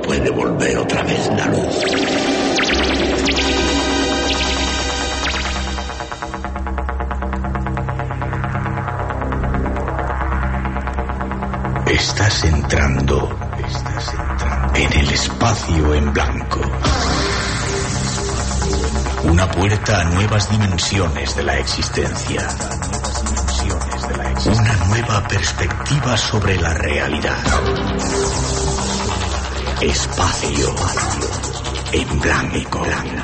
puede volver otra vez la luz. Estás entrando en el espacio en blanco. Una puerta a nuevas dimensiones de la existencia. Una nueva perspectiva sobre la realidad. Espacio en blanco.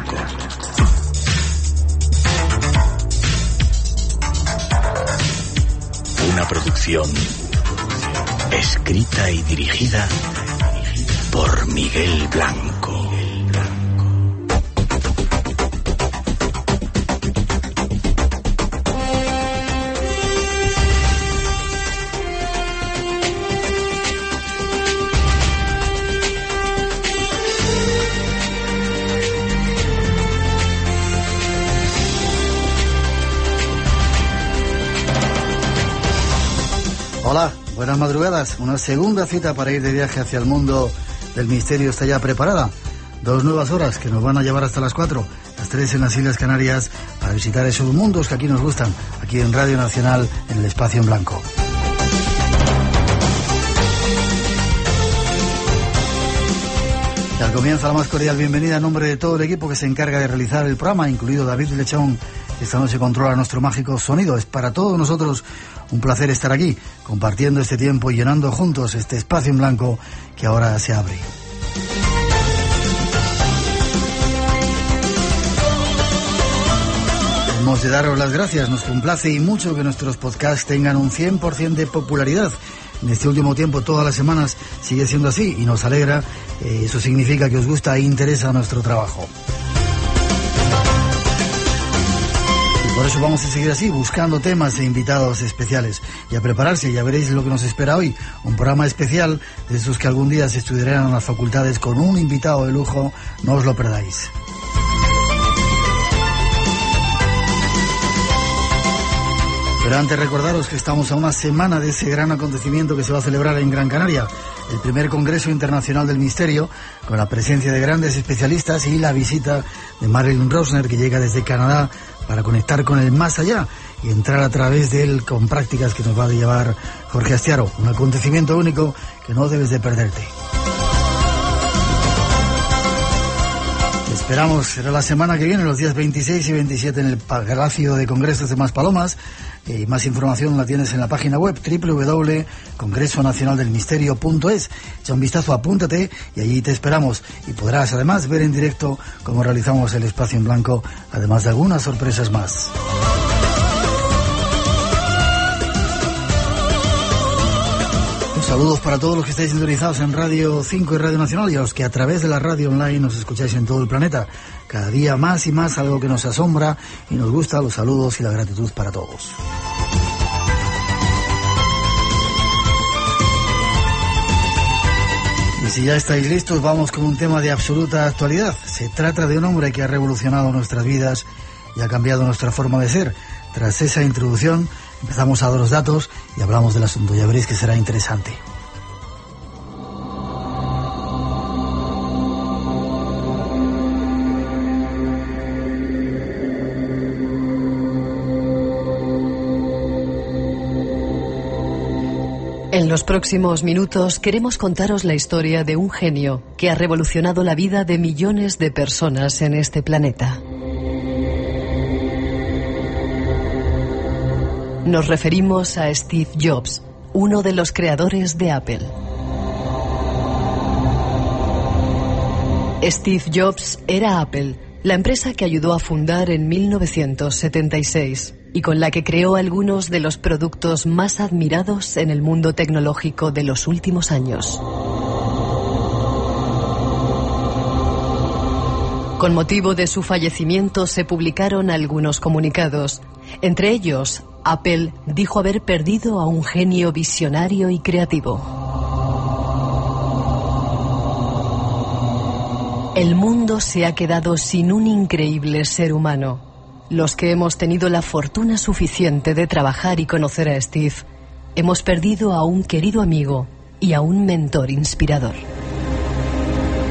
Una producción escrita y dirigida por Miguel Blanco. Hola, buenas madrugadas. Una segunda cita para ir de viaje hacia el mundo del misterio está ya preparada. 2 nuevas horas que nos van a llevar hasta las 4, las 3 en las Islas Canarias, para visitar esos mundos que aquí nos gustan, aquí en Radio Nacional, en el Espacio en Blanco. Y al comienzo, la más cordial bienvenida en nombre de todo el equipo que se encarga de realizar el programa, incluido David Lechón. Esta noche controla nuestro mágico sonido. Es para todos nosotros un placer estar aquí, compartiendo este tiempo y llenando juntos este espacio en blanco que ahora se abre. Hemos de daros las gracias. Nos complace y mucho que nuestros podcasts tengan un 100% de popularidad. En este último tiempo, todas las semanas, sigue siendo así y nos alegra. Eso significa que os gusta e interesa nuestro trabajo. Por eso vamos a seguir así, buscando temas e invitados especiales. Y a prepararse, ya veréis lo que nos espera hoy. Un programa especial de esos que algún día se estudiarán en las facultades con un invitado de lujo. No os lo perdáis. Pero antes recordaros que estamos a una semana de ese gran acontecimiento que se va a celebrar en Gran Canaria, el primer Congreso Internacional del Misterio, con la presencia de grandes especialistas y la visita de Marilyn Rosner, que llega desde Canadá para conectar con el más allá y entrar a través de él con prácticas que nos va a llevar Jorge Astiaro. Un acontecimiento único que no debes de perderte. Te esperamos, será la semana que viene, los días 26 y 27 en el Palacio de Congresos de Maspalomas. Más información la tienes en la página web www.congresonacionaldelmisterio.es. Echa un vistazo, apúntate y allí te esperamos. Y podrás además ver en directo cómo realizamos el espacio en blanco, además de algunas sorpresas más. Saludos para todos los que estáis sintonizados en Radio 5 y Radio Nacional y a los que a través de la radio online nos escucháis en todo el planeta. Cada día más y más, algo que nos asombra y nos gusta, los saludos y la gratitud para todos. Y si ya estáis listos, vamos con un tema de absoluta actualidad. Se trata de un hombre que ha revolucionado nuestras vidas y ha cambiado nuestra forma de ser. Tras esa introducción, empezamos a dar los datos y hablamos del asunto. Ya veréis que será interesante. En los próximos minutos queremos contaros la historia de un genio que ha revolucionado la vida de millones de personas en este planeta. Nos referimos a Steve Jobs, uno de los creadores de Apple. Steve Jobs era Apple, la empresa que ayudó a fundar en 1976 y con la que creó algunos de los productos más admirados en el mundo tecnológico de los últimos años. Con motivo de su fallecimiento se publicaron algunos comunicados. Entre ellos, Apple dijo haber perdido a un genio visionario y creativo. El mundo se ha quedado sin un increíble ser humano. Los que hemos tenido la fortuna suficiente de trabajar y conocer a Steve, hemos perdido a un querido amigo y a un mentor inspirador.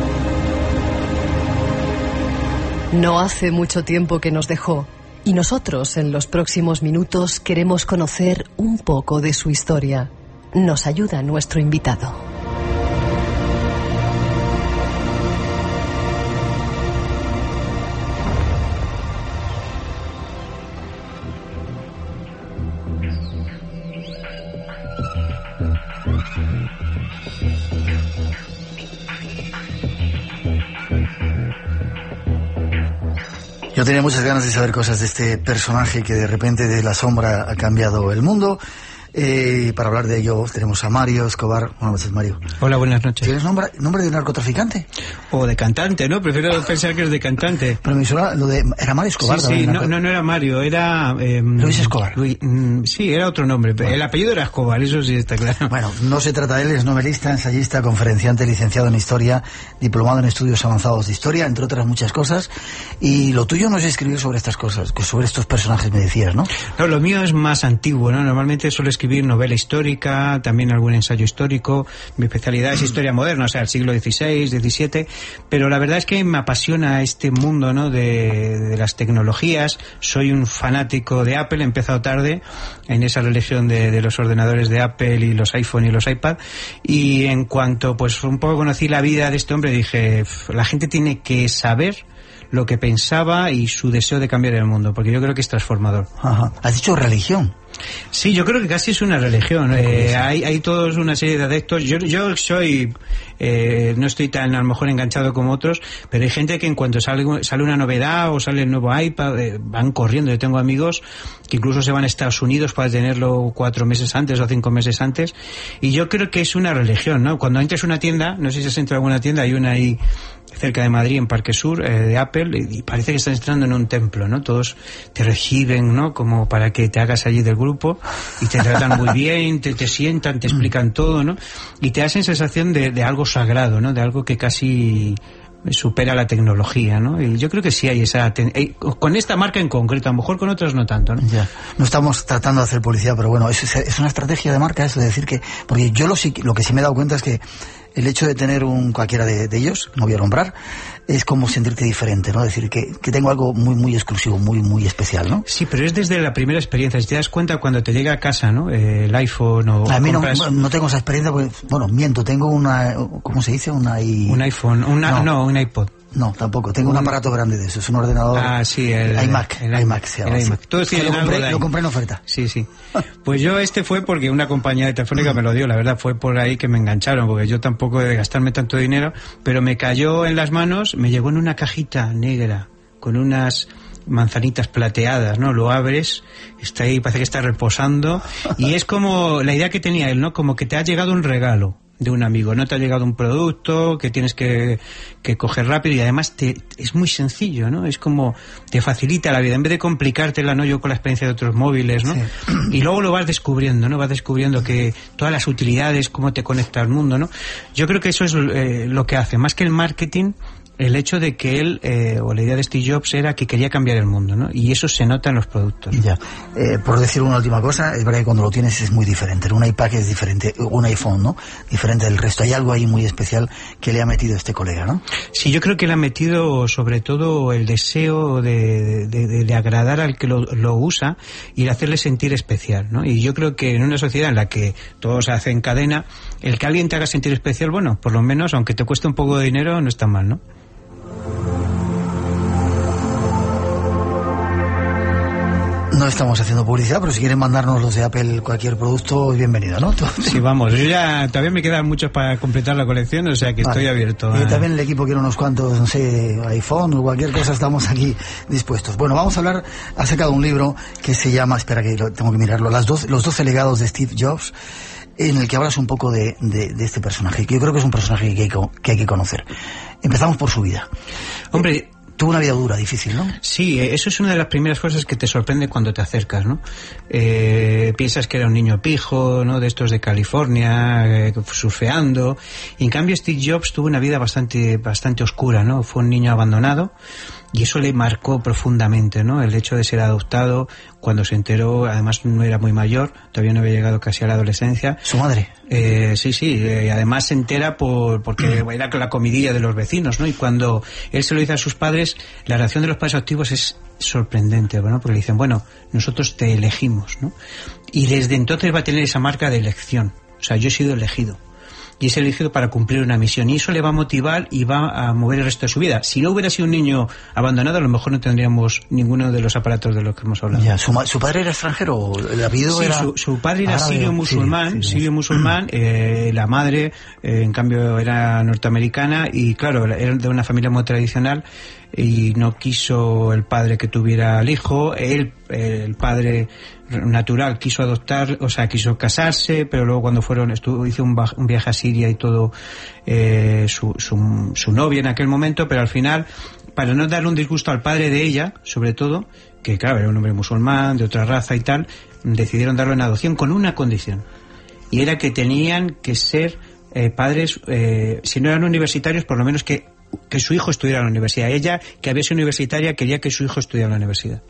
No hace mucho tiempo que nos dejó, y nosotros en los próximos minutos queremos conocer un poco de su historia. Nos ayuda nuestro invitado. Yo tenía muchas ganas de saber cosas de este personaje que de repente de la sombra ha cambiado el mundo. Para hablar de ello tenemos a Mario Escobar. Buenas noches, Mario. Hola, buenas noches. ¿Tienes nombre de narcotraficante? O de cantante, ¿no? Prefiero pensar que es de cantante. Pero me suena lo de... Era Mario Escobar. Sí, no era Mario, era... Luis Escobar. Sí, era otro nombre. Bueno. El apellido era Escobar, eso sí está claro. Bueno, no se trata de él, es novelista, ensayista, conferenciante, licenciado en Historia, diplomado en Estudios Avanzados de Historia, entre otras muchas cosas. Y lo tuyo no es escribir sobre estas cosas, que sobre estos personajes me decías, ¿no? No, lo mío es más antiguo, ¿no? Normalmente suelo escribir novela histórica, también algún ensayo histórico. Mi especialidad es historia moderna, o sea, el siglo XVI, XVII, pero la verdad es que me apasiona este mundo, ¿no? de las tecnologías. Soy un fanático de Apple, he empezado tarde en esa religión de los ordenadores de Apple y los iPhone y los iPad, y en cuanto pues un poco conocí la vida de este hombre, dije, la gente tiene que saber lo que pensaba y su deseo de cambiar el mundo, porque yo creo que es transformador. Ajá. ¿Has dicho religión? Sí, yo creo que casi es una religión. Hay todos una serie de adeptos. Yo soy, no estoy tan a lo mejor enganchado como otros, pero hay gente que en cuanto sale una novedad o sale el nuevo iPad, van corriendo. Yo tengo amigos que incluso se van a Estados Unidos para tenerlo 4 meses antes o 5 meses antes, y yo creo que es una religión, ¿no? Cuando entras a una tienda, no sé si has entrado a alguna tienda, hay una ahí cerca de Madrid, en Parque Sur, de Apple, y parece que estás entrando en un templo, ¿no? Todos te reciben, ¿no? Como para que te hagas allí del grupo, y te tratan muy bien, te sientan, te explican todo, ¿no? Y te hacen sensación de algo sagrado, ¿no? De algo que casi supera la tecnología, ¿no? Y yo creo que sí hay esa... con esta marca en concreto, a lo mejor con otras no tanto, ¿no? Ya. No estamos tratando de hacer publicidad, pero bueno, es una estrategia de marca eso de decir que... Porque yo lo que sí me he dado cuenta es que el hecho de tener cualquiera de ellos, no voy a nombrar, es como sentirte diferente, ¿no? Decir que tengo algo muy muy exclusivo, muy muy especial, ¿no? Sí, pero es desde la primera experiencia. Si te das cuenta cuando te llega a casa, ¿no? El iPhone o... A mí no tengo esa experiencia, porque, bueno, miento, tengo una... ¿Cómo se dice? Un iPhone, un iPod. No, tampoco. Tengo un aparato grande de eso. Es un ordenador. Ah, sí, el iMac se llama. El iMac. Todos tienen algo de ahí. Lo compré en oferta. Sí. Pues yo fue porque una compañía de telefónica me lo dio. La verdad fue por ahí que me engancharon, porque yo tampoco he de gastarme tanto dinero, pero me cayó en las manos, me llegó en una cajita negra con unas manzanitas plateadas, ¿no? Lo abres, está ahí, parece que está reposando, y es como la idea que tenía él, ¿no? Como que te ha llegado un regalo de un amigo, no te ha llegado un producto que tienes que coger rápido, y además es muy sencillo, ¿no? Es como te facilita la vida, en vez de complicártela, ¿no? Yo con la experiencia de otros móviles, ¿no? Sí. Y luego lo vas descubriendo, ¿no? Vas descubriendo que todas las utilidades, cómo te conecta al mundo, ¿no? Yo creo que eso es lo que hace, más que el marketing, el hecho de que él, o la idea de Steve Jobs era que quería cambiar el mundo, ¿no? Y eso se nota en los productos. Ya. Por decir una última cosa, es verdad que cuando lo tienes es muy diferente. Un iPad es diferente, un iPhone, ¿no? Diferente del resto. Hay algo ahí muy especial que le ha metido este colega, ¿no? Sí, yo creo que le ha metido sobre todo el deseo de agradar al que lo usa y de hacerle sentir especial, ¿no? Y yo creo que en una sociedad en la que todo se hace en cadena, el que alguien te haga sentir especial, bueno, por lo menos, aunque te cueste un poco de dinero, no está mal, ¿no? No estamos haciendo publicidad, pero si quieren mandarnos los de Apple cualquier producto, bienvenido, ¿no? Sí, vamos, yo ya todavía me quedan muchos para completar la colección, o sea que vale. Estoy abierto. Y también el equipo quiere unos cuantos, no sé, iPhone o cualquier cosa, estamos aquí dispuestos. Bueno, vamos a hablar, ha sacado un libro que se llama, espera que tengo que mirarlo, los 12 legados de Steve Jobs, en el que hablas un poco de este personaje, que yo creo que es un personaje que hay que conocer. Empezamos por su vida. Hombre, tuvo una vida dura, difícil, ¿no? Sí, eso es una de las primeras cosas que te sorprende cuando te acercas, ¿no? Piensas que era un niño pijo, ¿no? De estos de California, surfeando. Y en cambio Steve Jobs tuvo una vida bastante oscura, ¿no? Fue un niño abandonado. y eso le marcó profundamente, ¿no? El hecho de ser adoptado, cuando se enteró, además no era muy mayor, todavía no había llegado casi a la adolescencia. ¿Su madre? Sí, además se entera porque era la comidilla de los vecinos, ¿no? Y cuando él se lo dice a sus padres, la reacción de los padres adoptivos es sorprendente, ¿no? Porque le dicen, bueno, nosotros te elegimos, ¿no? Y desde entonces va a tener esa marca de elección. O sea, yo he sido elegido. Y es elegido para cumplir una misión. Y eso le va a motivar y va a mover el resto de su vida. Si no hubiera sido un niño abandonado, a lo mejor no tendríamos ninguno de los aparatos de los que hemos hablado. Ya, ¿su padre era extranjero? ¿El apellido sí, era...? Su padre era árabe, sirio-musulmán. La madre, en cambio, era norteamericana. Y claro, era de una familia muy tradicional. Y no quiso el padre que tuviera al hijo. Él, el padre natural, quiso adoptar, o sea, quiso casarse, pero luego cuando hizo un viaje a Siria y todo, su novia en aquel momento, pero al final, para no darle un disgusto al padre de ella, sobre todo, que claro, era un hombre musulmán, de otra raza y tal, decidieron darlo en adopción con una condición, y era que tenían que ser padres, si no eran universitarios, por lo menos que su hijo estudiara en la universidad. Ella, que había sido universitaria, quería que su hijo estudiara en la universidad.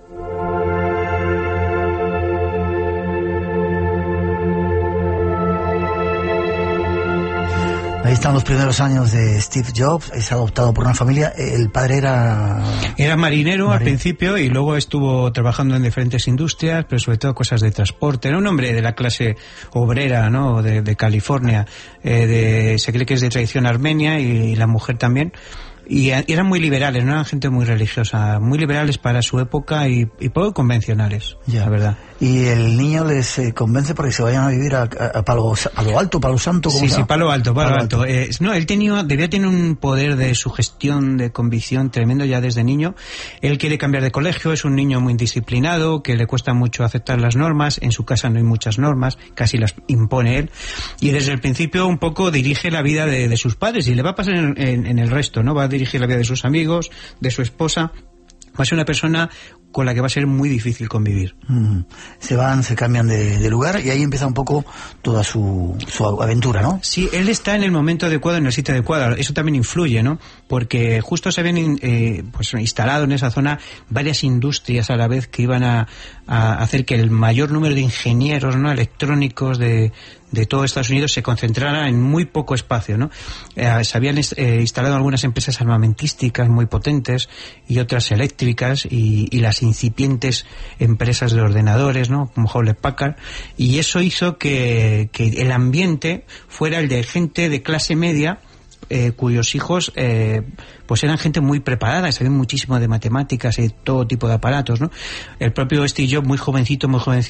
Ahí están los primeros años de Steve Jobs. Es adoptado por una familia. El padre era marinero al principio, y luego estuvo trabajando en diferentes industrias, pero sobre todo cosas de transporte. Era un hombre de la clase obrera, ¿no? De California. Se cree que es de tradición armenia, y la mujer también. Y eran muy liberales, no eran gente muy religiosa, muy liberales para su época y poco convencionales, ya, la verdad. Y el niño les convence para que se vayan a vivir a Palo Alto, Palo Santo. Sí, Palo Alto. No, él debía tener un poder de sugestión, de convicción tremendo ya desde niño. Él quiere cambiar de colegio, es un niño muy indisciplinado, que le cuesta mucho aceptar las normas. En su casa no hay muchas normas, casi las impone él. Y desde el principio un poco dirige la vida de sus padres, y le va a pasar en el resto, ¿no? Va a dirigir la vida de sus amigos, de su esposa. Va a ser una persona con la que va a ser muy difícil convivir. Se cambian de lugar, y ahí empieza un poco toda su aventura, ¿no? Sí, él está en el momento adecuado, en el sitio adecuado. Eso también influye, ¿no? Porque justo se habían instalado en esa zona varias industrias a la vez que iban a hacer que el mayor número de ingenieros, ¿no?, electrónicos de todo Estados Unidos se concentrara en muy poco espacio, ¿no? Se habían instalado algunas empresas armamentísticas muy potentes y otras eléctricas, y las incipientes empresas de ordenadores, ¿no?, como Hewlett Packard, y eso hizo que el ambiente fuera el de gente de clase media, cuyos hijos pues eran gente muy preparada, sabían muchísimo de matemáticas y todo tipo de aparatos, ¿no? El propio Steve Jobs, muy jovencito,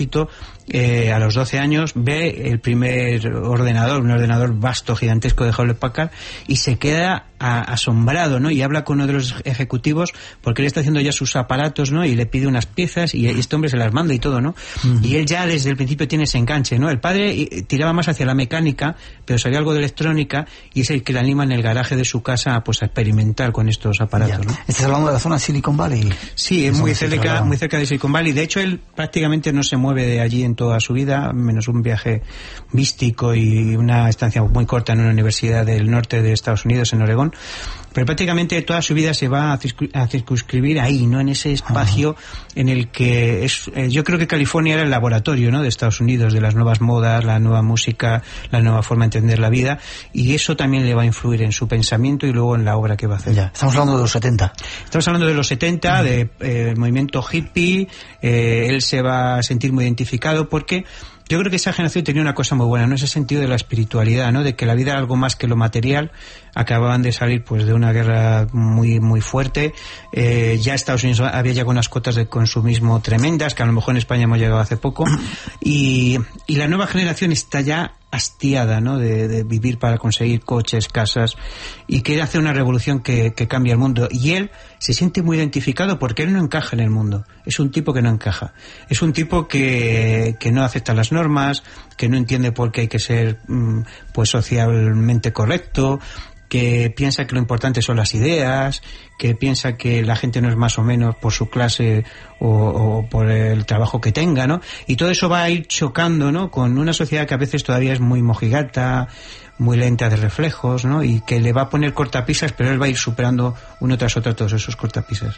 a los 12 años, ve el primer ordenador, un ordenador vasto, gigantesco de Hewlett Packard, y se queda asombrado, ¿no? Y habla con uno de los ejecutivos, porque él está haciendo ya sus aparatos, ¿no? Y le pide unas piezas, y este hombre se las manda y todo, ¿no? Y él ya desde el principio tiene ese enganche, ¿no? El padre tiraba más hacia la mecánica, pero sabía algo de electrónica, y es el que le anima en el garaje de su casa, pues, a experimentar con estos aparatos, ¿no? ¿Estás hablando de la zona Silicon Valley? Sí, es muy cerca de Silicon Valley. De hecho, él prácticamente no se mueve de allí en toda su vida, menos un viaje místico y una estancia muy corta en una universidad del norte de Estados Unidos, en Oregón. Pero prácticamente toda su vida se va a circunscribir ahí, ¿no? En ese espacio en el que yo creo que California era el laboratorio, ¿no?, de Estados Unidos, de las nuevas modas, la nueva música, la nueva forma de entender la vida, y eso también le va a influir en su pensamiento y luego en la obra que va a hacer. Ya, estamos hablando de los 70. Estamos hablando de los 70, del movimiento hippie. Él se va a sentir muy identificado porque yo creo que esa generación tenía una cosa muy buena, ¿no? Ese sentido de la espiritualidad, ¿no? De que la vida era algo más que lo material. Acababan de salir, pues, de una guerra muy, muy fuerte. Ya Estados Unidos había llegado unas cotas de consumismo tremendas, que a lo mejor en España hemos llegado hace poco. Y la nueva generación está ya hastiada, ¿no?, de vivir para conseguir coches, casas, y quiere hacer una revolución que cambie el mundo. Y él se siente muy identificado porque él no encaja en el mundo. Es un tipo que no encaja. Es un tipo que no acepta las normas, que no entiende por qué hay que ser, pues, socialmente correcto, que piensa que lo importante son las ideas, que piensa que la gente no es más o menos por su clase o por el trabajo que tenga, ¿no? Y todo eso va a ir chocando, ¿no? Con una sociedad que a veces todavía es muy mojigata, muy lenta de reflejos, ¿no? Y que le va a poner cortapisas, pero él va a ir superando uno tras otro todos esos cortapisas.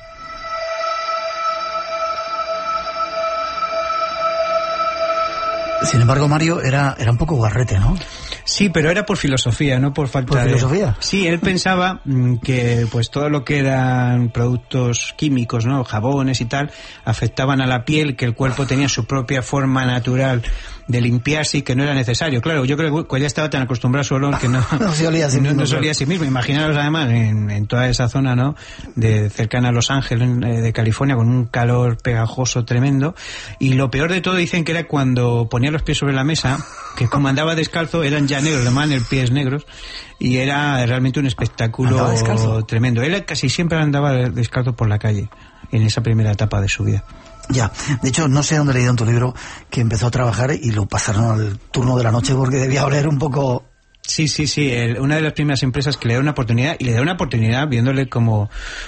Sin embargo, Mario era un poco guarrete, ¿no? Sí, pero era por filosofía, no por falta ¿Por filosofía? Sí, él pensaba que pues todo lo que eran productos químicos, ¿no? Jabones y tal, afectaban a la piel, que el cuerpo tenía su propia forma natural de limpiarse y que no era necesario. Claro, yo creo que ya estaba tan acostumbrado a su olor que no se olía a sí mismo. No se olía a sí mismo. Imaginaros además en toda esa zona, ¿no? De cercana a Los Ángeles, de California, con un calor pegajoso tremendo. Y lo peor de todo dicen que era cuando ponía los pies sobre la mesa, que como andaba descalzo, eran ya negros, además el pies negros, y era realmente un espectáculo tremendo. Él casi siempre andaba descalzo por la calle, en esa primera etapa de su vida. Ya, de hecho, no sé dónde he leído en tu libro que empezó a trabajar y lo pasaron al turno de la noche porque debía oler un poco... Sí, una de las primeras empresas que le da una oportunidad, y le da una oportunidad viéndole como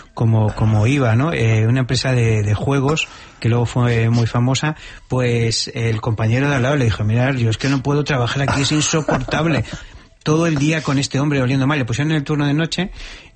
iba, ¿no? Una empresa de juegos que luego fue muy famosa, pues el compañero de al lado le dijo, mirad, yo es que no puedo trabajar aquí, es insoportable. Todo el día con este hombre oliendo mal, le pusieron en el turno de noche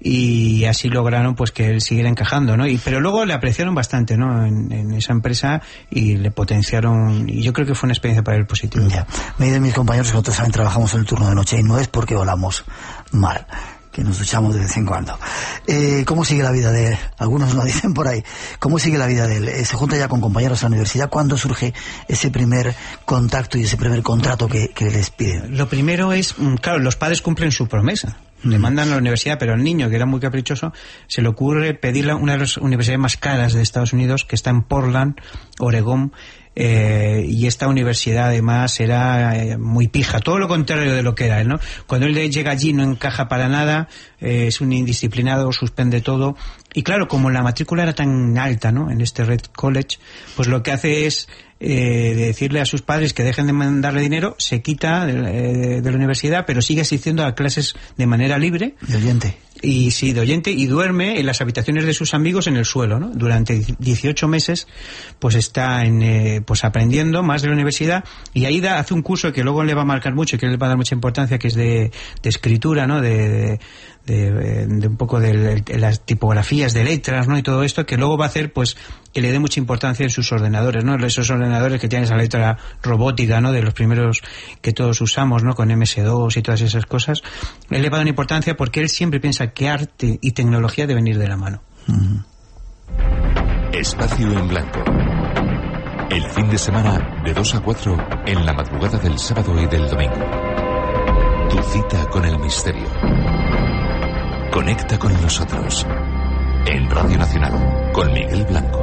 y así lograron pues que él siguiera encajando, ¿no? Pero luego le apreciaron bastante, ¿no? En esa empresa y le potenciaron, y yo creo que fue una experiencia para él positiva. Ya, me dicen mis compañeros que nosotros también trabajamos en el turno de noche y no es porque olamos mal, que nos duchamos de vez en cuando. ¿Cómo sigue la vida de él? Algunos lo dicen por ahí. ¿Cómo sigue la vida de él? Se junta ya con compañeros a la universidad. ¿Cuándo surge ese primer contacto y ese primer contrato que les piden? Lo primero es, claro, los padres cumplen su promesa. Le mandan a la universidad, pero al niño, que era muy caprichoso, se le ocurre pedirle a una de las universidades más caras de Estados Unidos, que está en Portland, Oregón, y esta universidad además era muy pija, todo lo contrario de lo que era él, ¿no? Cuando él llega allí no encaja para nada, es un indisciplinado, suspende todo, y claro, como la matrícula era tan alta, ¿no? En este Red College, pues lo que hace es decirle a sus padres que dejen de mandarle dinero, se quita de la universidad, pero sigue asistiendo a clases de manera libre. De oyente. Y sí, de oyente, y duerme en las habitaciones de sus amigos en el suelo, ¿no? Durante 18 meses, pues está pues aprendiendo más de la universidad, y ahí hace un curso que luego le va a marcar mucho y que le va a dar mucha importancia, que es de escritura, ¿no? De un poco de las tipografías de letras, ¿no? Y todo esto, que luego va a hacer, pues, que le dé mucha importancia en sus ordenadores, ¿no? Esos ordenadores que tienen esa letra robótica, ¿no? De los primeros que todos usamos, ¿no? Con MS2 y todas esas cosas. Él le va a dar importancia porque él siempre piensa que arte y tecnología deben ir de la mano. Espacio en blanco. El fin de semana de 2 a 4 en la madrugada del sábado y del domingo. Tu cita con el misterio. Conecta con nosotros. En Radio Nacional, con Miguel Blanco.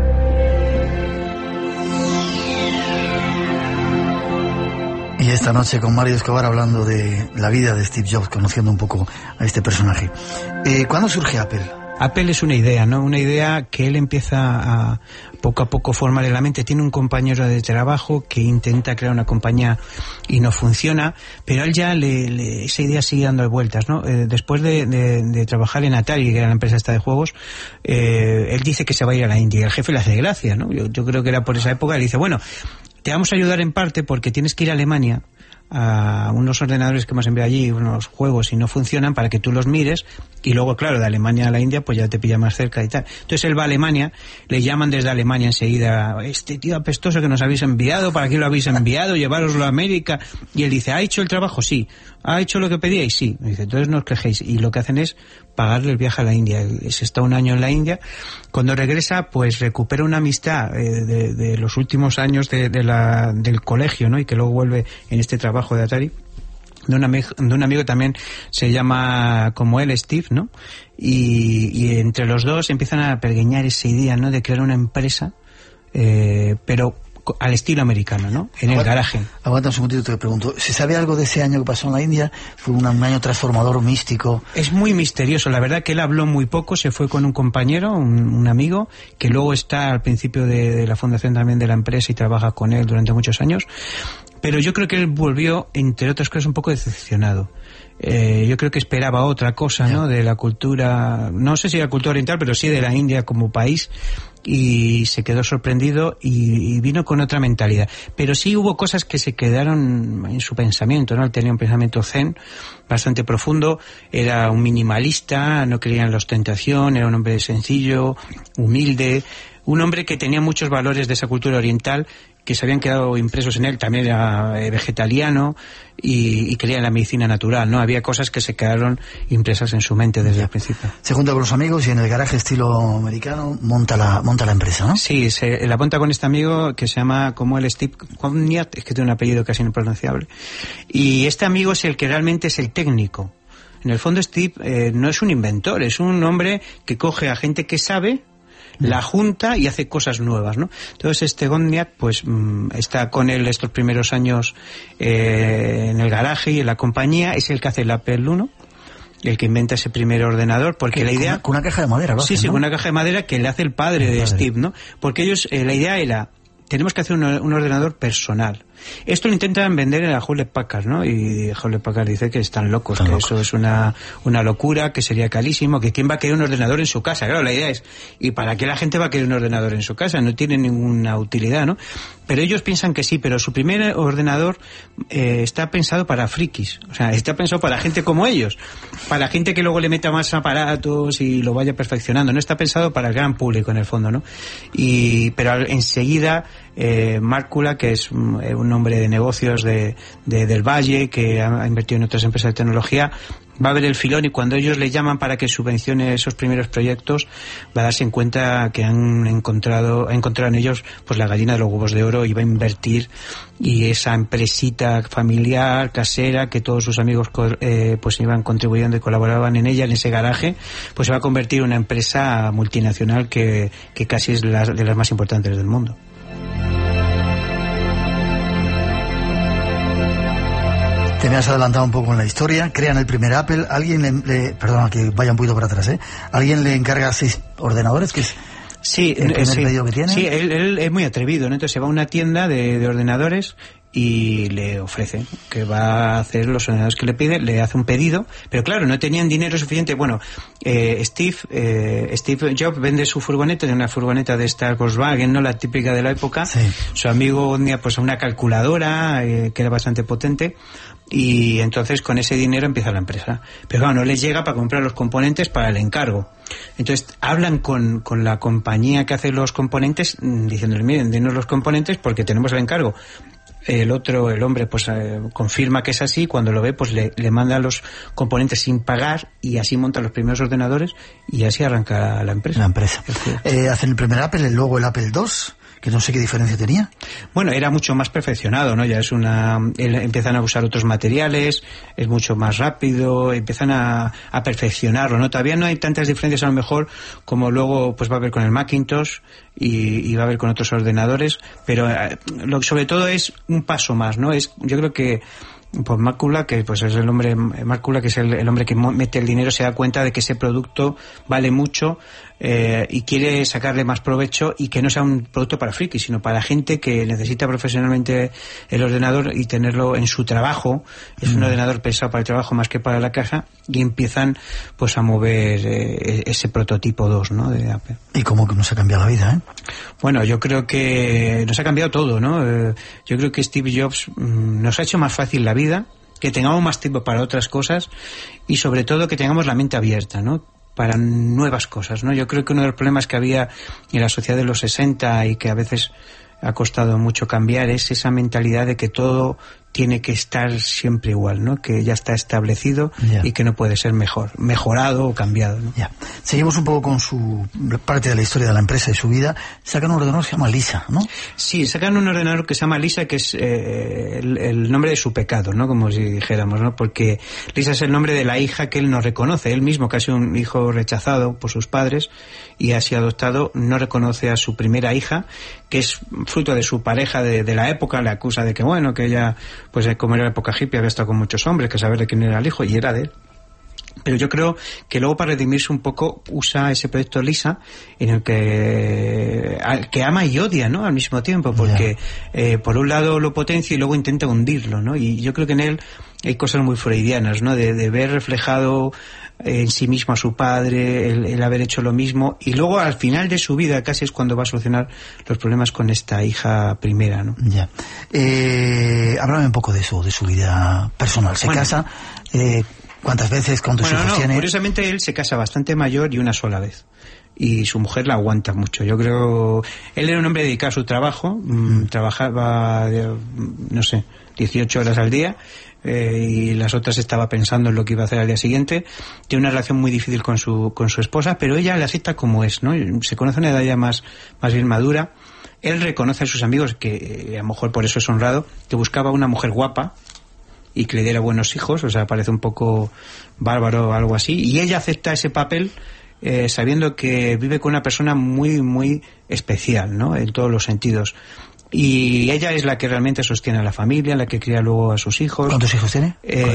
Y esta noche con Mario Escobar hablando de la vida de Steve Jobs, conociendo un poco a este personaje. ¿Cuándo surge Apple? Apple es una idea, ¿no? Una idea que él empieza a poco a poco formar en la mente. Tiene un compañero de trabajo que intenta crear una compañía y no funciona, pero a él ya esa idea sigue dando vueltas, ¿no? Después de trabajar en Atari, que era la empresa esta de juegos, él dice que se va a ir a la India, y el jefe le hace gracia, ¿no? Yo creo que era por esa época. Le dice, bueno, te vamos a ayudar en parte porque tienes que ir a Alemania a unos ordenadores que hemos enviado allí, unos juegos, y no funcionan, para que tú los mires, y luego, claro, de Alemania a la India pues ya te pilla más cerca y tal. Entonces él va a Alemania, le llaman desde Alemania enseguida, este tío apestoso que nos habéis enviado, ¿para qué lo habéis enviado? Llevároslo a América. Y él dice, ¿ha hecho el trabajo? Sí. ¿Ha hecho lo que pedíais? Sí. Y dice, entonces no os quejéis. Y lo que hacen es pagarle el viaje a la India. Él se está un año en la India. Cuando regresa, pues recupera una amistad de los últimos años del colegio, ¿no? Y que luego vuelve en este trabajo de Atari, de un amigo también, se llama como él, Steve, ¿no? Y entre los dos empiezan a pergeñar esa idea, ¿no? De crear una empresa, pero al estilo americano, ¿no? En el garaje. Aguanta un segundito, te pregunto, ¿se sabe algo de ese año que pasó en la India? ¿Fue un año transformador, místico? Es muy misterioso, la verdad que él habló muy poco, se fue con un compañero, un amigo, que luego está al principio de la fundación también de la empresa y trabaja con él durante muchos años. Pero yo creo que él volvió, entre otras cosas, un poco decepcionado. yo creo que esperaba otra cosa, ¿no? De la cultura, no sé si la cultura oriental, pero sí de la India como país, y se quedó sorprendido y vino con otra mentalidad. Pero sí hubo cosas que se quedaron en su pensamiento, ¿no? Él tenía un pensamiento zen bastante profundo, era un minimalista, no creía en la ostentación, era un hombre sencillo, humilde, un hombre que tenía muchos valores de esa cultura oriental que se habían quedado impresos en él. También era vegetariano y creía en la medicina natural, ¿no? Había cosas que se quedaron impresas en su mente desde el principio. Se junta con los amigos y en el garaje estilo americano monta la empresa, ¿no? Sí, la monta con este amigo que se llama como el Steve Wozniak, es que tiene un apellido casi impronunciable. Y este amigo es el que realmente es el técnico. En el fondo Steve no es un inventor, es un hombre que coge a gente que sabe, la junta y hace cosas nuevas, ¿no? Entonces este Wozniak pues está con él estos primeros años en el garaje y en la compañía, es el que hace el Apple I, el que inventa ese primer ordenador, porque la idea... Con una caja de madera, ¿no? Sí, con una caja de madera que le hace el padre de Steve, ¿no? Porque ellos, la idea era, tenemos que hacer un ordenador personal. Esto lo intentan vender en la Hewlett Packard, ¿no? Y Hewlett Packard dice que están locos, eso es una locura, que sería carísimo, que quién va a querer un ordenador en su casa. Claro, la idea es, ¿y para qué la gente va a querer un ordenador en su casa? No tiene ninguna utilidad, ¿no? Pero ellos piensan que sí, pero su primer ordenador está pensado para frikis, o sea, está pensado para gente como ellos, para gente que luego le meta más aparatos y lo vaya perfeccionando, no está pensado para el gran público en el fondo, ¿no? Pero enseguida Márcula, que es un hombre de negocios del Valle, que ha invertido en otras empresas de tecnología, va a ver el filón, y cuando ellos le llaman para que subvencione esos primeros proyectos, va a darse en cuenta que han encontrado en ellos pues la gallina de los huevos de oro, y va a invertir, y esa empresita familiar, casera, que todos sus amigos pues iban contribuyendo y colaboraban en ella, en ese garaje, pues se va a convertir en una empresa multinacional que casi es de las más importantes del mundo. Te me has adelantado un poco en la historia. Crean el primer Apple. Alguien perdona que vaya un poquito para atrás, alguien le encarga 6 ordenadores, que es el primer pedido que tiene. Sí, él es muy atrevido, ¿no? Entonces se va a una tienda de ordenadores y le ofrece que va a hacer los ordenadores que le pide, le hace un pedido, pero claro, no tenían dinero suficiente. Bueno, Steve Jobs vende su furgoneta, de una furgoneta de esta Volkswagen, ¿no? La típica de la época. Sí. Su amigo un día pues a una calculadora que era bastante potente, y entonces con ese dinero empieza la empresa. Pero claro, no les llega para comprar los componentes para el encargo. Entonces hablan con la compañía que hace los componentes, diciéndole, miren, denos los componentes porque tenemos el encargo. El hombre, pues confirma que es así, cuando lo ve, pues le manda los componentes sin pagar, y así monta los primeros ordenadores, y así arranca la empresa. Hacen el primer Apple, luego el Apple II, que no sé qué diferencia tenía. Bueno, era mucho más perfeccionado, ¿no? Ya empiezan a usar otros materiales, es mucho más rápido, empiezan a perfeccionarlo, ¿no? Todavía no hay tantas diferencias a lo mejor como luego pues va a haber con el Macintosh y va a haber con otros ordenadores, pero sobre todo es un paso más, ¿no? Yo creo que pues Márcula, que pues es el hombre que es el hombre que mete el dinero, se da cuenta de que ese producto vale mucho y quiere sacarle más provecho, y que no sea un producto para frikis, sino para gente que necesita profesionalmente el ordenador y tenerlo en su trabajo. Es un ordenador pensado para el trabajo más que para la casa, y empiezan pues a mover ese prototipo 2, ¿no? De Apple. Y cómo que nos ha cambiado la vida, Bueno, yo creo que nos ha cambiado todo, ¿no? Yo creo que Steve Jobs nos ha hecho más fácil la vida, que tengamos más tiempo para otras cosas, y sobre todo que tengamos la mente abierta, ¿no? Para nuevas cosas, ¿no? Yo creo que uno de los problemas que había en la sociedad de los 60 y que a veces ha costado mucho cambiar es esa mentalidad de que todo tiene que estar siempre igual, ¿no? Que ya está establecido y que no puede ser mejorado o cambiado, ¿no? Seguimos un poco con su parte de la historia de la empresa y su vida. Sacan un ordenador que se llama Lisa, ¿no? Sí, sacan un ordenador que se llama Lisa, que es el nombre de su pecado, ¿no? Como si dijéramos, ¿no? Porque Lisa es el nombre de la hija que él no reconoce. Él mismo, que ha sido un hijo rechazado por sus padres y ha sido adoptado, no reconoce a su primera hija, que es fruto de su pareja de la época. Le acusa de que, bueno, que ella, pues como era la época hippie, había estado con muchos hombres, que saber de quién era el hijo, y era de él. Pero yo creo que luego, para redimirse un poco, usa ese proyecto Lisa, en el que ama y odia, ¿no? Al mismo tiempo, porque por un lado lo potencia y luego intenta hundirlo, ¿no? Y yo creo que en él hay cosas muy freudianas, ¿no? De ver reflejado en sí mismo a su padre, el haber hecho lo mismo, y luego al final de su vida casi es cuando va a solucionar los problemas con esta hija primera, ¿no? Ya. Háblame un poco de su vida personal. Se casa, ¿cuántas veces? ¿Cuántos hijos tiene? Curiosamente él se casa bastante mayor y una sola vez. Y su mujer la aguanta mucho. Yo creo... Él era un hombre dedicado a su trabajo, trabajaba, 18 horas al día, y las otras estaba pensando en lo que iba a hacer al día siguiente. Tiene una relación muy difícil con su esposa, pero ella le acepta como es, ¿no? Se conoce a una edad ya más bien madura. Él reconoce a sus amigos, que a lo mejor por eso es honrado, que buscaba una mujer guapa y que le diera buenos hijos, o sea, parece un poco bárbaro o algo así, y ella acepta ese papel, sabiendo que vive con una persona muy, muy especial, ¿no? En todos los sentidos. Y ella es la que realmente sostiene a la familia, la que cría luego a sus hijos. ¿Cuántos hijos tiene?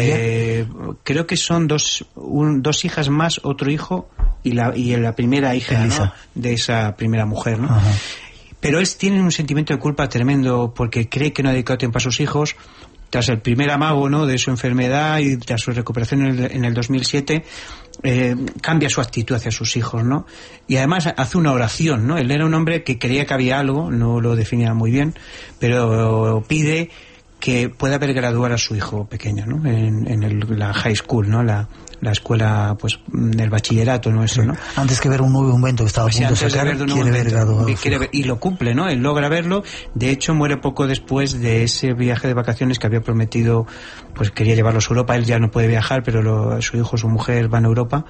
Creo que son dos hijas más, otro hijo y la primera hija, ¿no? De esa primera mujer, ¿no? Ajá. Pero él tiene un sentimiento de culpa tremendo porque cree que no ha dedicado tiempo a sus hijos. Tras el primer amago, ¿no?, de su enfermedad y tras su recuperación en el 2007, cambia su actitud hacia sus hijos, ¿no? Y además hace una oración, ¿no? Él era un hombre que creía que había algo, no lo definía muy bien, pero pide que pueda ver graduar a su hijo pequeño, ¿no? En la high school, ¿no? La escuela, pues, del bachillerato, ¿no? Eso, ¿no? Antes que ver un nuevo invento que estaba a punto de sacar, quiere ver graduado. Y lo cumple, ¿no? Él logra verlo. De hecho, muere poco después de ese viaje de vacaciones que había prometido, pues quería llevarlos a Europa. Él ya no puede viajar, pero su hijo, su mujer van a Europa.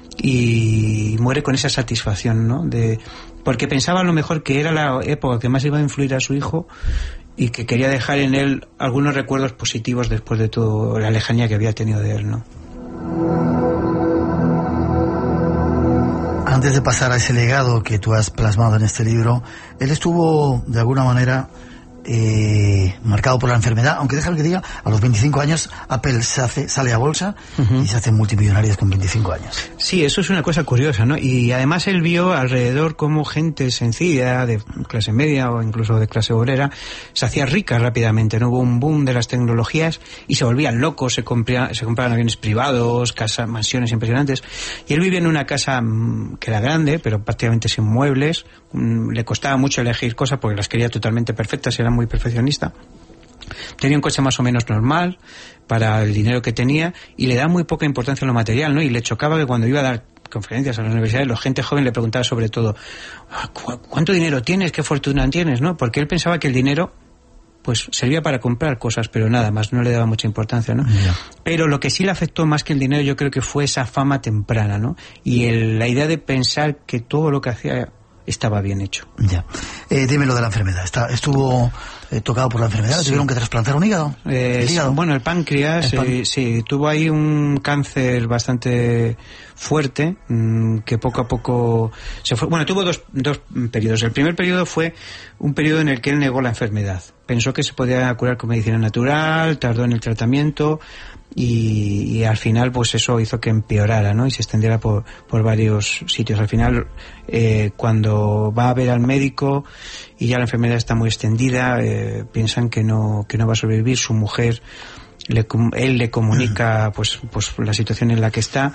Y muere con esa satisfacción, ¿no? Porque pensaba a lo mejor que era la época que más iba a influir a su hijo y que quería dejar en él algunos recuerdos positivos después de toda la lejanía que había tenido de él, ¿no? Antes de pasar a ese legado que tú has plasmado en este libro, él estuvo de alguna manera marcado por la enfermedad, aunque déjame que diga, a los 25 años Apple sale a bolsa y se hace multimillonaria con 25 años. Sí, eso es una cosa curiosa, ¿no? Y además él vio alrededor cómo gente sencilla, de clase media o incluso de clase obrera, se hacía rica rápidamente, ¿no? Hubo un boom de las tecnologías y se volvían locos, se compraban aviones privados, casas, mansiones impresionantes. Y él vivía en una casa que era grande, pero prácticamente sin muebles. Le costaba mucho elegir cosas porque las quería totalmente perfectas, era muy perfeccionista. Tenía un coche más o menos normal para el dinero que tenía y le daba muy poca importancia a lo material, ¿no? Y le chocaba que cuando iba a dar conferencias a las universidades, la gente joven le preguntaba sobre todo, ¿cuánto dinero tienes? ¿Qué fortuna tienes? ¿No? Porque él pensaba que el dinero pues servía para comprar cosas, pero nada más, no le daba mucha importancia, ¿no? Yeah. Pero lo que sí le afectó más que el dinero, yo creo que fue esa fama temprana, ¿no? Y la idea de pensar que todo lo que hacía estaba bien hecho. Ya. Dime lo de la enfermedad. ¿Estuvo tocado por la enfermedad? Sí. ¿Tuvieron que trasplantar un hígado? Bueno, el páncreas, sí, tuvo ahí un cáncer bastante fuerte, que poco a poco se fue. Bueno, tuvo dos periodos. El primer periodo fue un periodo en el que él negó la enfermedad. Pensó que se podía curar con medicina natural, tardó en el tratamiento y al final pues eso hizo que empeorara, ¿no? Y se extendiera por varios sitios. Al final, cuando va a ver al médico y ya la enfermedad está muy extendida, piensan que no va a sobrevivir. Su mujer, él le comunica pues la situación en la que está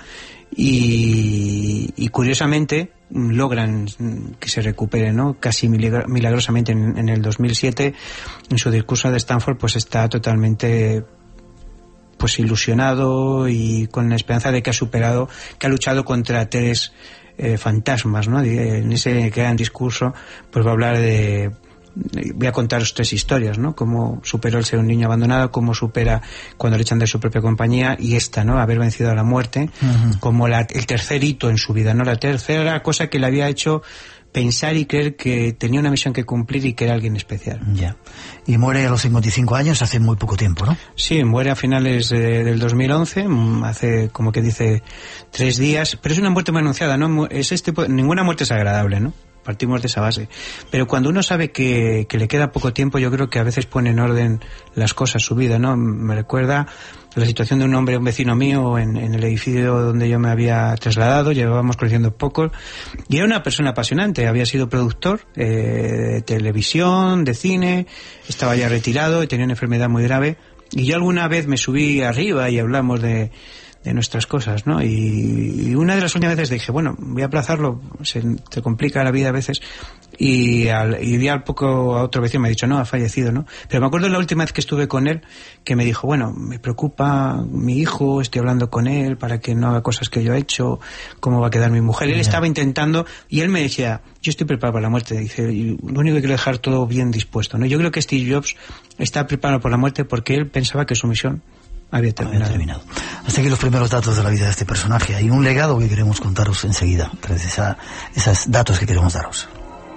y curiosamente logran que se recupere, ¿no? Casi milagrosamente en el 2007. En su discurso de Stanford pues está totalmente pues ilusionado y con la esperanza de que ha luchado contra tres fantasmas, ¿no? En ese gran discurso pues va a hablar voy a contaros tres historias, ¿no? Cómo superó el ser un niño abandonado, cómo supera cuando le echan de su propia compañía y esta, ¿no? Haber vencido a la muerte, como el tercer hito en su vida, ¿no? La tercera cosa que le había hecho pensar y creer que tenía una misión que cumplir y que era alguien especial. Ya. Y muere a los 55 años, hace muy poco tiempo, ¿no? Sí, muere a finales del 2011, hace como que dice 3 días, pero es una muerte muy anunciada, ¿no? Ninguna muerte es agradable, ¿no? Partimos de esa base. Pero cuando uno sabe que le queda poco tiempo, yo creo que a veces pone en orden las cosas, su vida, ¿no? Me recuerda la situación de un vecino mío en el edificio donde yo me había trasladado, llevábamos creciendo poco, y era una persona apasionante, había sido productor de televisión, de cine, estaba ya retirado y tenía una enfermedad muy grave, Y yo alguna vez me subí arriba y hablamos de nuestras cosas, ¿no? Y una de las últimas veces dije, bueno, voy a aplazarlo, se complica la vida a veces, y al poco a otro vecino me ha dicho, no, ha fallecido, ¿no? Pero me acuerdo la última vez que estuve con él, que me dijo, bueno, me preocupa mi hijo, estoy hablando con él para que no haga cosas que yo he hecho, cómo va a quedar mi mujer. Él estaba intentando, y él me decía, yo estoy preparado para la muerte, dice, y lo único que quiero es dejar todo bien dispuesto, ¿no? Yo creo que Steve Jobs está preparado por la muerte porque él pensaba que su misión había terminado. Hasta aquí los primeros datos de la vida de este personaje. Hay un legado que queremos contaros enseguida, gracias a esos datos que queremos daros.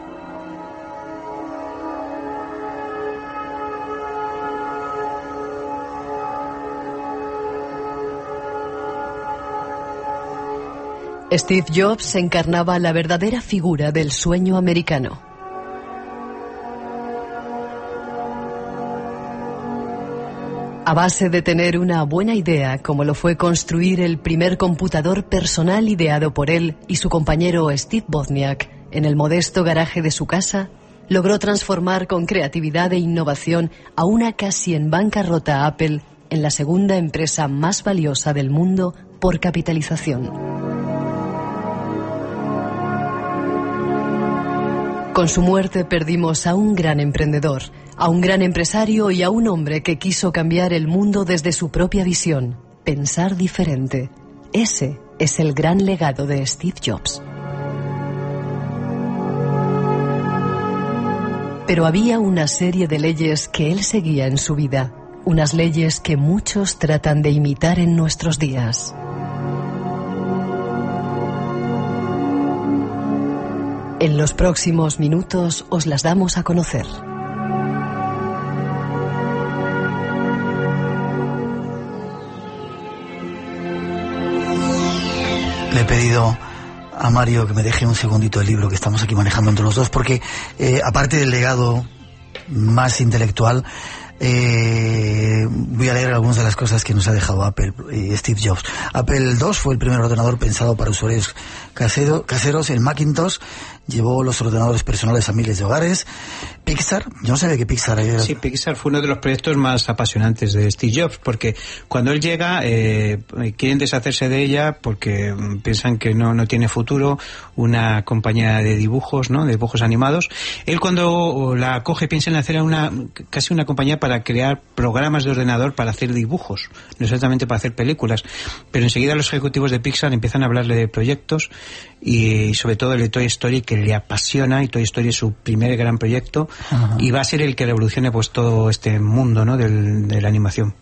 Steve Jobs encarnaba la verdadera figura del sueño americano. A base de tener una buena idea, como lo fue construir el primer computador personal ideado por él y su compañero Steve Wozniak en el modesto garaje de su casa, logró transformar con creatividad e innovación a una casi en bancarrota Apple en la segunda empresa más valiosa del mundo por capitalización. Con su muerte perdimos a un gran emprendedor, a un gran empresario y a un hombre que quiso cambiar el mundo desde su propia visión, pensar diferente. Ese es el gran legado de Steve Jobs. Pero había una serie de leyes que él seguía en su vida, unas leyes que muchos tratan de imitar en nuestros días. En los próximos minutos os las damos a conocer. Le he pedido a Mario que me deje un segundito el libro que estamos aquí manejando entre los dos, porque aparte del legado más intelectual, voy a leer algunas de las cosas que nos ha dejado Apple y Steve Jobs. Apple II fue el primer ordenador pensado para usuarios caseros. El Macintosh llevó los ordenadores personales a miles de hogares. Pixar, yo no sabía que Pixar era... Sí, Pixar fue uno de los proyectos más apasionantes de Steve Jobs, porque cuando él llega quieren deshacerse de ella porque piensan que no tiene futuro, una compañía de dibujos, ¿no?, de dibujos animados. Él cuando la coge piensa en hacer casi una compañía para crear programas de ordenador para hacer dibujos, no exactamente para hacer películas, pero enseguida los ejecutivos de Pixar empiezan a hablarle de proyectos y sobre todo el de Toy Story, que le apasiona, y Toy Story es su primer gran proyecto. Ajá. Y va a ser el que revolucione pues todo este mundo, ¿no?, de la animación.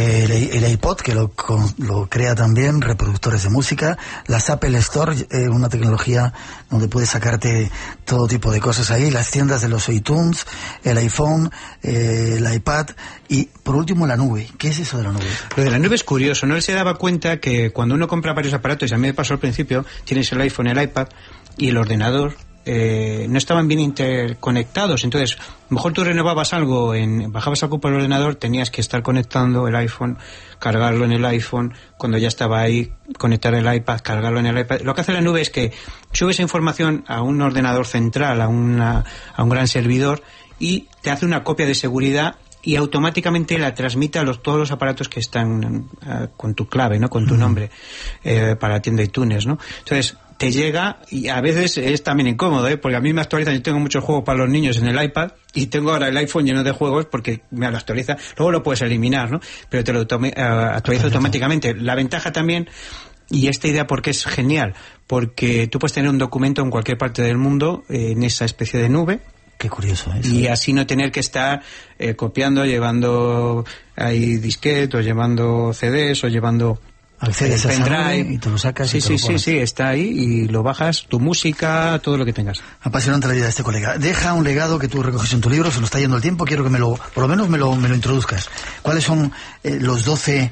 El iPod, que lo crea también, reproductores de música, las Apple Store, una tecnología donde puedes sacarte todo tipo de cosas ahí, las tiendas de los iTunes, el iPhone, el iPad y, por último, la nube. ¿Qué es eso de la nube? Lo de la nube es curioso, ¿no? Él se daba cuenta que cuando uno compra varios aparatos, y a mí me pasó al principio, tienes el iPhone, el iPad y el ordenador, no estaban bien interconectados. Entonces, a lo mejor tú renovabas algo, bajabas algo por el ordenador, tenías que estar conectando el iPhone, cargarlo en el iPhone, cuando ya estaba ahí, conectar el iPad, cargarlo en el iPad. Lo que hace la nube es que sube esa información a un ordenador central, a un gran servidor, y te hace una copia de seguridad y automáticamente la transmite a todos los aparatos que están con tu clave, ¿no?, con tu nombre, para la tienda iTunes, ¿no? Entonces, te llega, y a veces es también incómodo, porque a mí me actualizan. Yo tengo muchos juegos para los niños en el iPad y tengo ahora el iPhone lleno de juegos porque me lo actualiza. Luego lo puedes eliminar, ¿no?, pero te lo actualiza automáticamente. La ventaja también, y esta idea porque es genial, porque tú puedes tener un documento en cualquier parte del mundo en esa especie de nube. Qué curioso eso. Y así no tener que estar copiando, llevando ahí disquetes, o llevando CDs, o llevando accedes a pendrive y te lo sacas. Sí, está ahí y lo bajas, tu música, todo lo que tengas. Apasionante la vida de este colega. Deja un legado que tú recoges en tu libro, se nos está yendo el tiempo, quiero que por lo menos me lo introduzcas. ¿Cuáles son los 12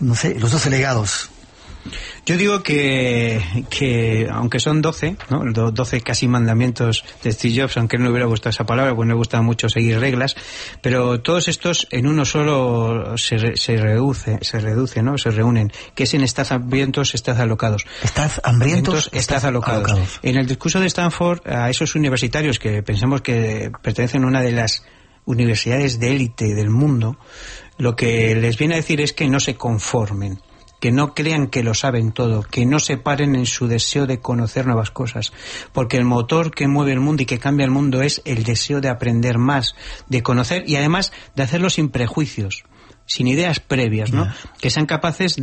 legados? Yo digo que aunque son 12, ¿no?, los 12 casi mandamientos de Steve Jobs, aunque no le hubiera gustado esa palabra, pues no le gusta mucho seguir reglas, pero todos estos en uno solo se reduce, ¿no?, se reúnen, que es en estad hambrientos, estad alocados. Estad hambrientos, estad alocados. En el discurso de Stanford, a esos universitarios que pensamos que pertenecen a una de las universidades de élite del mundo, lo que les viene a decir es que no se conformen, que no crean que lo saben todo, que no se paren en su deseo de conocer nuevas cosas, porque el motor que mueve el mundo y que cambia el mundo es el deseo de aprender más, de conocer y además de hacerlo sin prejuicios, sin ideas previas, ¿no? Que sean capaces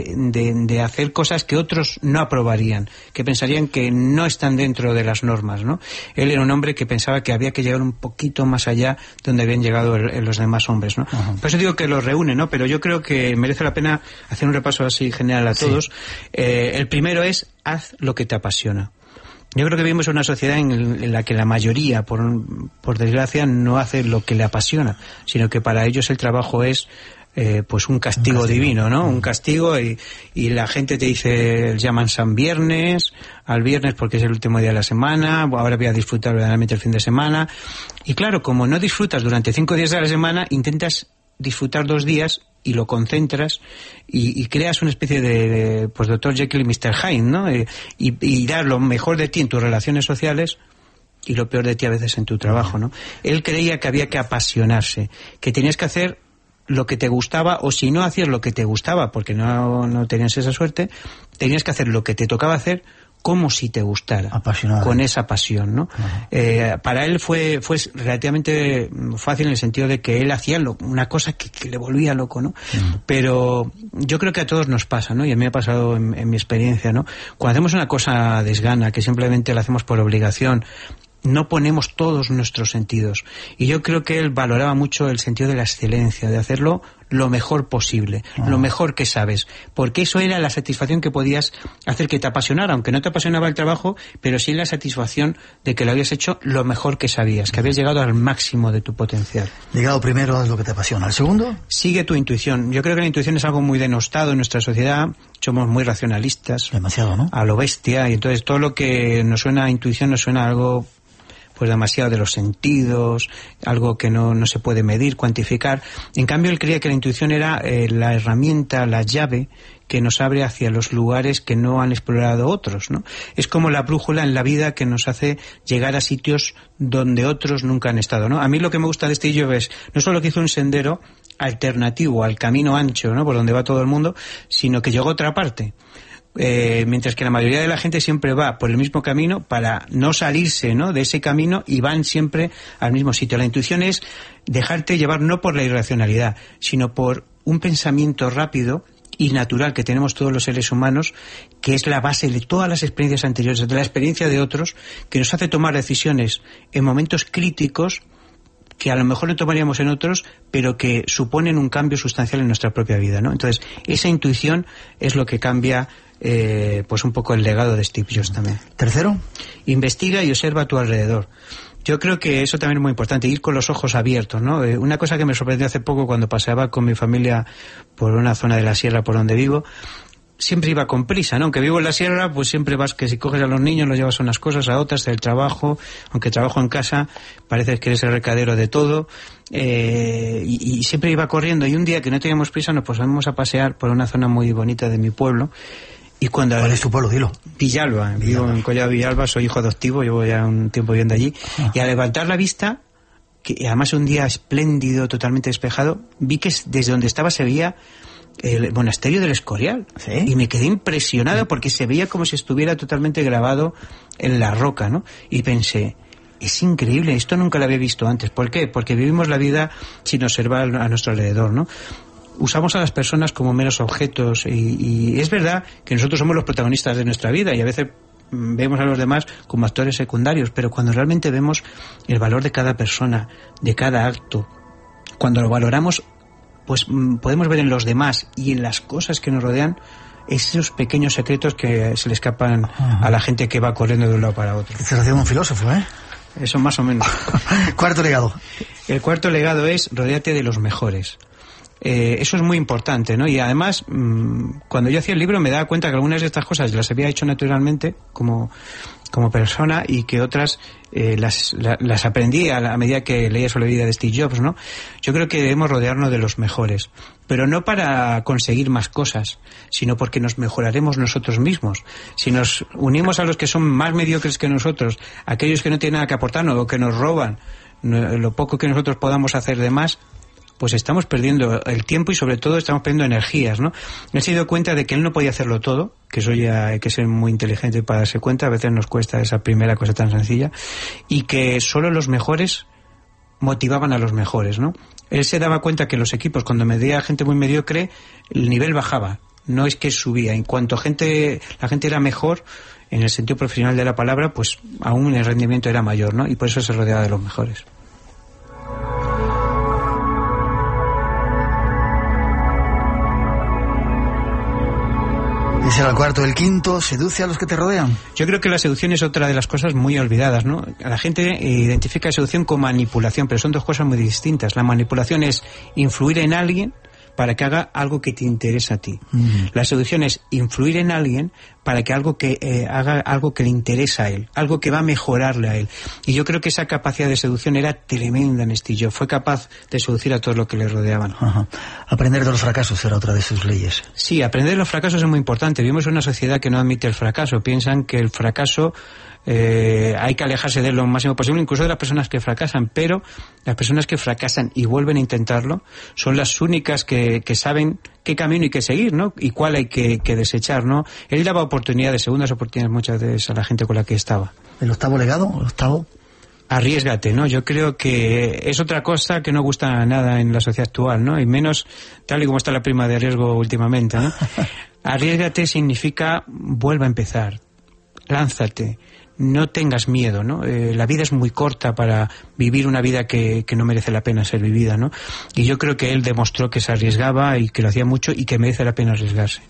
de hacer cosas que otros no aprobarían, que pensarían que no están dentro de las normas, ¿no? Él era un hombre que pensaba que había que llegar un poquito más allá de donde habían llegado los demás hombres, ¿no? Por eso digo que los reúne, ¿no? Pero yo creo que merece la pena hacer un repaso así general a todos. El primero es, haz lo que te apasiona. Yo creo que vivimos en una sociedad en la que la mayoría, por desgracia, no hace lo que le apasiona, sino que para ellos el trabajo es pues un castigo divino, ¿no? Un castigo y la gente te dice, llaman San Viernes, al viernes porque es el último día de la semana, ahora voy a disfrutar verdaderamente el fin de semana. Y claro, como no disfrutas durante 5 días de la semana, intentas disfrutar 2 días y lo concentras y creas una especie de pues Dr. Jekyll y Mr. Hyde, ¿no? Y dar lo mejor de ti en tus relaciones sociales y lo peor de ti a veces en tu trabajo, ¿no? Él creía que había que apasionarse, que tenías que hacer lo que te gustaba, o si no hacías lo que te gustaba porque no tenías esa suerte, tenías que hacer lo que te tocaba hacer como si te gustara, apasionado, con esa pasión, ¿no? Para él fue relativamente fácil en el sentido de que él hacía una cosa que le volvía loco, ¿no? Pero yo creo que a todos nos pasa, ¿no? Y a mí me ha pasado en mi experiencia, ¿no? Cuando hacemos una cosa desgana, que simplemente la hacemos por obligación, no ponemos todos nuestros sentidos. Y yo creo que él valoraba mucho el sentido de la excelencia, de hacerlo lo mejor posible, lo mejor que sabes, porque eso era la satisfacción que podías hacer que te apasionara, aunque no te apasionaba el trabajo, pero sí la satisfacción de que lo habías hecho lo mejor que sabías, que habías llegado al máximo de tu potencial. Llegado primero es lo que te apasiona. ¿El segundo? Sigue tu intuición. Yo creo que la intuición es algo muy denostado en nuestra sociedad, somos muy racionalistas. Demasiado, ¿no? A lo bestia, y entonces todo lo que nos suena a intuición nos suena a algo pues demasiado de los sentidos, algo que no se puede medir, cuantificar. En cambio, él creía que la intuición era la herramienta, la llave que nos abre hacia los lugares que no han explorado otros, ¿no? Es como la brújula en la vida que nos hace llegar a sitios donde otros nunca han estado, ¿no? A mí lo que me gusta de Steve Jobs es no solo que hizo un sendero alternativo al camino ancho, ¿no?, por donde va todo el mundo, sino que llegó a otra parte. Mientras que la mayoría de la gente siempre va por el mismo camino para no salirse, ¿no?, de ese camino, y van siempre al mismo sitio. La intuición es dejarte llevar no por la irracionalidad, sino por un pensamiento rápido y natural que tenemos todos los seres humanos, que es la base de todas las experiencias anteriores, de la experiencia de otros, que nos hace tomar decisiones en momentos críticos que a lo mejor no tomaríamos en otros, pero que suponen un cambio sustancial en nuestra propia vida, ¿no? Entonces, esa intuición es lo que cambia pues un poco el legado de Steve Jobs también. Tercero, investiga y observa a tu alrededor. Yo creo que eso también es muy importante, ir con los ojos abiertos, ¿no? Una cosa que me sorprendió hace poco cuando paseaba con mi familia por una zona de la sierra por donde vivo, siempre iba con prisa, ¿no? Aunque vivo en la sierra, pues siempre vas, que si coges a los niños los llevas a unas cosas, a otras, del trabajo, aunque trabajo en casa, parece que eres el recadero de todo, y siempre iba corriendo, y un día que no teníamos prisa nos pusimos a pasear por una zona muy bonita de mi pueblo. Y cuando ¿cuál es tu pueblo? Dilo. Villalba. Vivo en Collado Villalba, soy hijo adoptivo, llevo ya un tiempo viviendo allí. Y al levantar la vista, que además un día espléndido, totalmente despejado, vi que desde donde estaba se veía el monasterio del Escorial. ¿Sí? Y me quedé impresionado porque se veía como si estuviera totalmente grabado en la roca, ¿no? Y pensé, es increíble, esto nunca lo había visto antes. ¿Por qué? Porque vivimos la vida sin observar a nuestro alrededor, ¿no? Usamos a las personas como meros objetos y es verdad que nosotros somos los protagonistas de nuestra vida y a veces vemos a los demás como actores secundarios, pero cuando realmente vemos el valor de cada persona, de cada acto, cuando lo valoramos, pues podemos ver en los demás y en las cosas que nos rodean esos pequeños secretos que se le escapan a la gente que va corriendo de un lado para otro. Estás haciendo un filósofo, ¿eh? Eso más o menos. Cuarto legado. El cuarto legado es rodéate de los mejores. Eso es muy importante, ¿no? Y además, cuando yo hacía el libro me daba cuenta que algunas de estas cosas las había hecho naturalmente como persona y que otras las aprendí a medida que leía sobre la vida de Steve Jobs, ¿no? Yo creo que debemos rodearnos de los mejores, pero no para conseguir más cosas, sino porque nos mejoraremos nosotros mismos. Si nos unimos a los que son más mediocres que nosotros, aquellos que no tienen nada que aportarnos o que nos roban lo poco que nosotros podamos hacer de más, pues estamos perdiendo el tiempo y sobre todo estamos perdiendo energías, ¿no? Él se dio cuenta de que él no podía hacerlo todo, que eso ya hay que ser muy inteligente para darse cuenta, a veces nos cuesta esa primera cosa tan sencilla, y que solo los mejores motivaban a los mejores, ¿no? Él se daba cuenta que los equipos, cuando medía gente muy mediocre, el nivel bajaba, no es que subía. En cuanto la gente era mejor, en el sentido profesional de la palabra, pues aún el rendimiento era mayor, ¿no? Y por eso se rodeaba de los mejores. Ese era el cuarto. El quinto, seduce a los que te rodean. Yo creo que la seducción es otra de las cosas muy olvidadas, ¿no? La gente identifica la seducción con manipulación, pero son dos cosas muy distintas. La manipulación es influir en alguien para que haga algo que te interesa a ti. La seducción es influir en alguien para que haga algo que le interesa a él, algo que va a mejorarle a él. Y yo creo que esa capacidad de seducción era tremenda en Steve Jobs. Fue capaz de seducir a todos los que le rodeaban. Ajá. Aprender de los fracasos era otra de sus leyes. Sí, aprender de los fracasos es muy importante. Vivimos en una sociedad que no admite el fracaso. Piensan que el fracaso hay que alejarse de él lo máximo posible, incluso de las personas que fracasan, pero las personas que fracasan y vuelven a intentarlo son las únicas que saben qué camino hay que seguir, ¿no? Y cuál hay que desechar, ¿no? Él daba oportunidades, segundas oportunidades muchas veces a la gente con la que estaba. ¿El octavo legado? ¿El octavo? Arriésgate, ¿no? Yo creo que es otra cosa que no gusta nada en la sociedad actual, ¿no? Y menos tal y como está la prima de riesgo últimamente, ¿no? Arriésgate significa vuelva a empezar, lánzate. No tengas miedo, ¿no? La vida es muy corta para vivir una vida que no merece la pena ser vivida, ¿no? Y yo creo que él demostró que se arriesgaba y que lo hacía mucho y que merece la pena arriesgarse.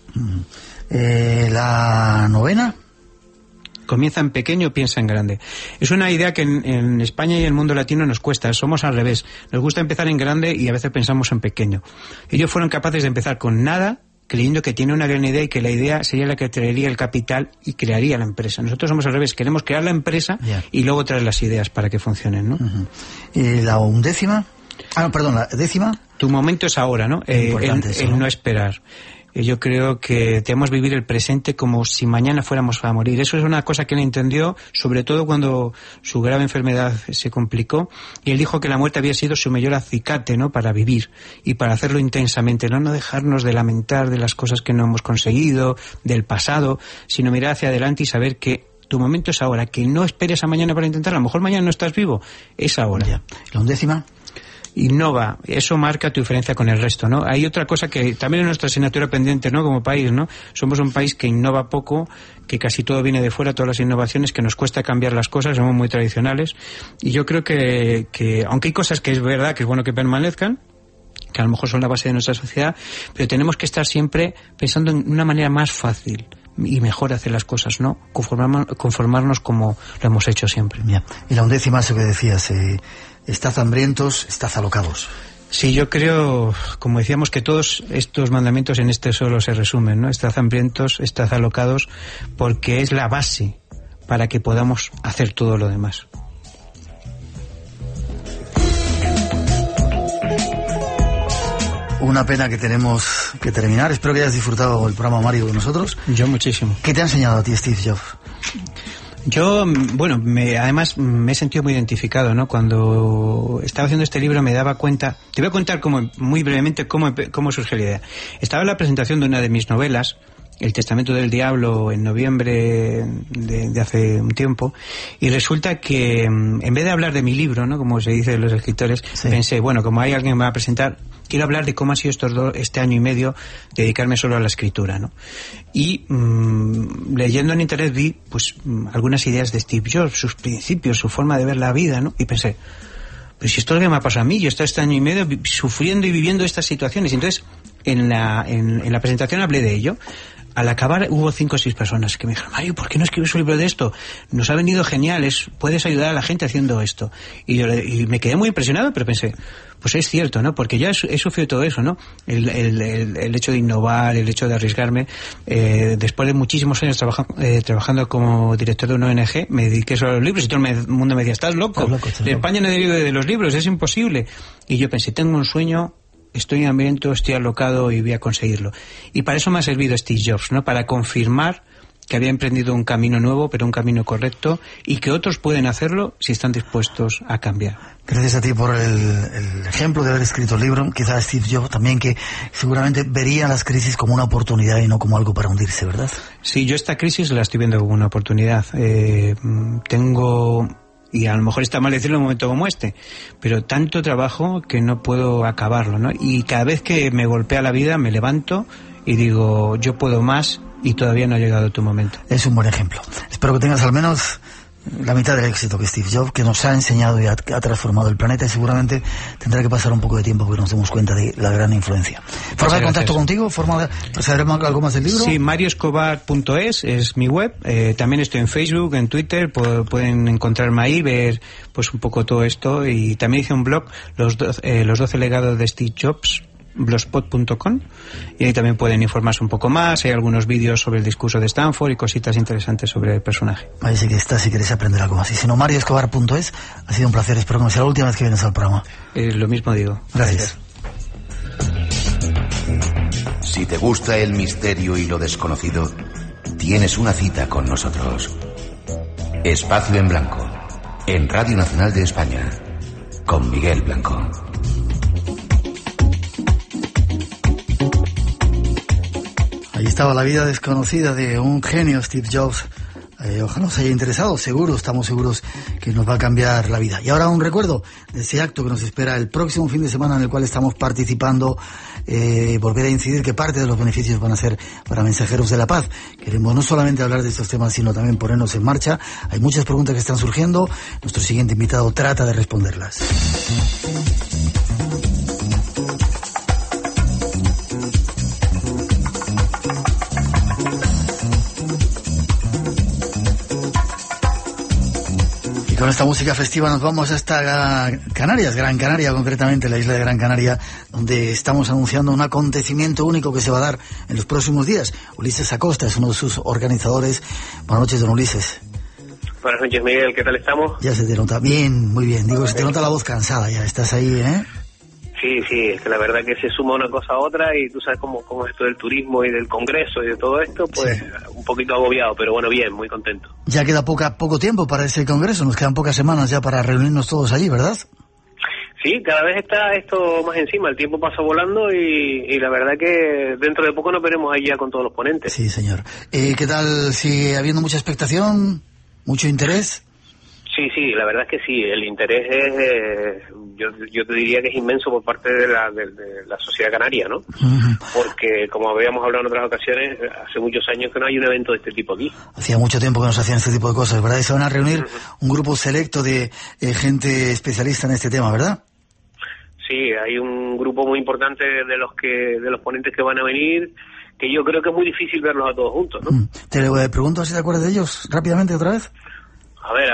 ¿La novena? Comienza en pequeño, piensa en grande. Es una idea que en España y en el mundo latino nos cuesta, somos al revés. Nos gusta empezar en grande y a veces pensamos en pequeño. Ellos fueron capaces de empezar con nada, creyendo que tiene una gran idea y que la idea sería la que traería el capital y crearía la empresa. Nosotros somos al revés, queremos crear la empresa y luego traer las ideas para que funcionen, ¿no? ¿La undécima? La décima. Tu momento es ahora, ¿no? El no esperar. Yo creo que debemos vivir el presente como si mañana fuéramos a morir. Eso es una cosa que él entendió, sobre todo cuando su grave enfermedad se complicó, y él dijo que la muerte había sido su mayor acicate, ¿no? Para vivir y para hacerlo intensamente, no dejarnos de lamentar de las cosas que no hemos conseguido, del pasado, sino mirar hacia adelante y saber que tu momento es ahora, que no esperes a mañana para intentarlo. A lo mejor mañana no estás vivo, es ahora. Ya. ¿La undécima? Innova, eso marca tu diferencia con el resto, ¿no? Hay otra cosa que también es nuestra asignatura pendiente, ¿no? Como país, ¿no? Somos un país que innova poco, que casi todo viene de fuera, todas las innovaciones, que nos cuesta cambiar las cosas, somos muy tradicionales, y yo creo que aunque hay cosas que es verdad que es bueno que permanezcan, que a lo mejor son la base de nuestra sociedad, pero tenemos que estar siempre pensando en una manera más fácil y mejor hacer las cosas, ¿no? Conformarnos como lo hemos hecho siempre. Ya. Y la undécima, eso que decías, estad hambrientos, estad alocados. Sí, yo creo, como decíamos, que todos estos mandamientos en este solo se resumen, ¿no? Estad hambrientos, estad alocados, porque es la base para que podamos hacer todo lo demás. Una pena que tenemos que terminar. Espero que hayas disfrutado el programa, Mario, con nosotros. Yo muchísimo. ¿Qué te ha enseñado a ti Steve Jobs? Yo, bueno, además me he sentido muy identificado, ¿no? Cuando estaba haciendo este libro me daba cuenta. Te voy a contar muy brevemente cómo surgió la idea. Estaba en la presentación de una de mis novelas, El Testamento del Diablo, en noviembre de hace un tiempo, y resulta que en vez de hablar de mi libro, ¿no? Como se dice de los escritores, sí, pensé, bueno, como hay alguien que me va a presentar, quiero hablar de cómo ha sido este año y medio dedicarme solo a la escritura, ¿no? Y leyendo en internet vi pues algunas ideas de Steve Jobs, sus principios, su forma de ver la vida, ¿no? Y pensé, pues si esto es lo que me ha pasado a mí, yo he estado este año y medio sufriendo y viviendo estas situaciones. Y entonces en la presentación hablé de ello. Al acabar hubo 5 o 6 personas que me dijeron, Mario, ¿por qué no escribes un libro de esto? Nos ha venido genial, puedes ayudar a la gente haciendo esto. Y me quedé muy impresionado, pero pensé, pues es cierto, ¿no? Porque ya he sufrido todo eso, ¿no? El hecho de innovar, el hecho de arriesgarme. Después de muchísimos años trabajando como director de una ONG, me dediqué solo a los libros y todo el mundo me decía, estás loco. En España no vive de los libros, es imposible. Y yo pensé, tengo un sueño, estoy hambriento, estoy alocado y voy a conseguirlo. Y para eso me ha servido Steve Jobs, ¿no? Para confirmar que había emprendido un camino nuevo, pero un camino correcto, y que otros pueden hacerlo si están dispuestos a cambiar. Gracias a ti por el ejemplo de haber escrito el libro. Quizás Steve Jobs también, que seguramente vería las crisis como una oportunidad y no como algo para hundirse, ¿verdad? Sí, yo esta crisis la estoy viendo como una oportunidad. Tengo, y a lo mejor está mal decirlo en un momento como este, pero tanto trabajo que no puedo acabarlo, ¿no? Y cada vez que me golpea la vida me levanto y digo, yo puedo más y todavía no ha llegado tu momento. Es un buen ejemplo. Espero que tengas al menos la mitad del éxito que Steve Jobs, que nos ha enseñado y ha transformado el planeta, y seguramente tendrá que pasar un poco de tiempo para que nos demos cuenta de la gran influencia. ¿Forma de contacto contigo? ¿Forma de saber algo más del libro? Sí, marioscobar.es es mi web. También estoy en Facebook, en Twitter, pueden encontrarme ahí, ver pues un poco todo esto. Y también hice un blog, los 12 legados de Steve Jobs, blogspot.com, y ahí también pueden informarse un poco más. Hay algunos vídeos sobre el discurso de Stanford y cositas interesantes sobre el personaje. Ahí sí que está, si queréis aprender algo más. Y si no, marioscobar.es. Ha sido un placer, espero que no sea la última vez que vienes al programa. Lo mismo digo. Gracias. Si te gusta el misterio y lo desconocido, tienes una cita con nosotros. Espacio en Blanco, en Radio Nacional de España, con Miguel Blanco. Ahí estaba la vida desconocida de un genio, Steve Jobs. Ojalá os haya interesado, estamos seguros que nos va a cambiar la vida. Y ahora un recuerdo de ese acto que nos espera el próximo fin de semana, en el cual estamos participando. Volver a incidir que parte de los beneficios van a ser para Mensajeros de la Paz. Queremos no solamente hablar de estos temas, sino también ponernos en marcha. Hay muchas preguntas que están surgiendo. Nuestro siguiente invitado trata de responderlas. Y con esta música festiva nos vamos hasta Canarias, Gran Canaria, concretamente la isla de Gran Canaria, donde estamos anunciando un acontecimiento único que se va a dar en los próximos días. Ulises Acosta es uno de sus organizadores. Buenas noches, don Ulises. Buenas noches, Miguel, ¿qué tal estamos? Ya se te nota bien, muy bien. Digo, se te nota la voz cansada, ya estás ahí, ¿eh? Sí, es que la verdad que se suma una cosa a otra, y tú sabes cómo es esto del turismo y del congreso y de todo esto, pues sí, un poquito agobiado, pero bueno, bien, muy contento. Ya queda poco tiempo para ese congreso, nos quedan pocas semanas ya para reunirnos todos allí, ¿verdad? Sí, cada vez está esto más encima, el tiempo pasa volando y la verdad que dentro de poco nos veremos ahí ya con todos los ponentes. Sí, señor. ¿Qué tal? ¿Sigue habiendo mucha expectación? ¿Mucho interés? Sí, la verdad es que sí, el interés es, yo te diría que es inmenso por parte de la sociedad canaria, ¿no? Uh-huh. Porque, como habíamos hablado en otras ocasiones, hace muchos años que no hay un evento de este tipo aquí. Hacía mucho tiempo que no se hacían este tipo de cosas, ¿verdad? Y se van a reunir un grupo selecto de gente especialista en este tema, ¿verdad? Sí, hay un grupo muy importante de los ponentes que van a venir, que yo creo que es muy difícil verlos a todos juntos, ¿no? Te pregunto si te acuerdas de ellos rápidamente otra vez. A ver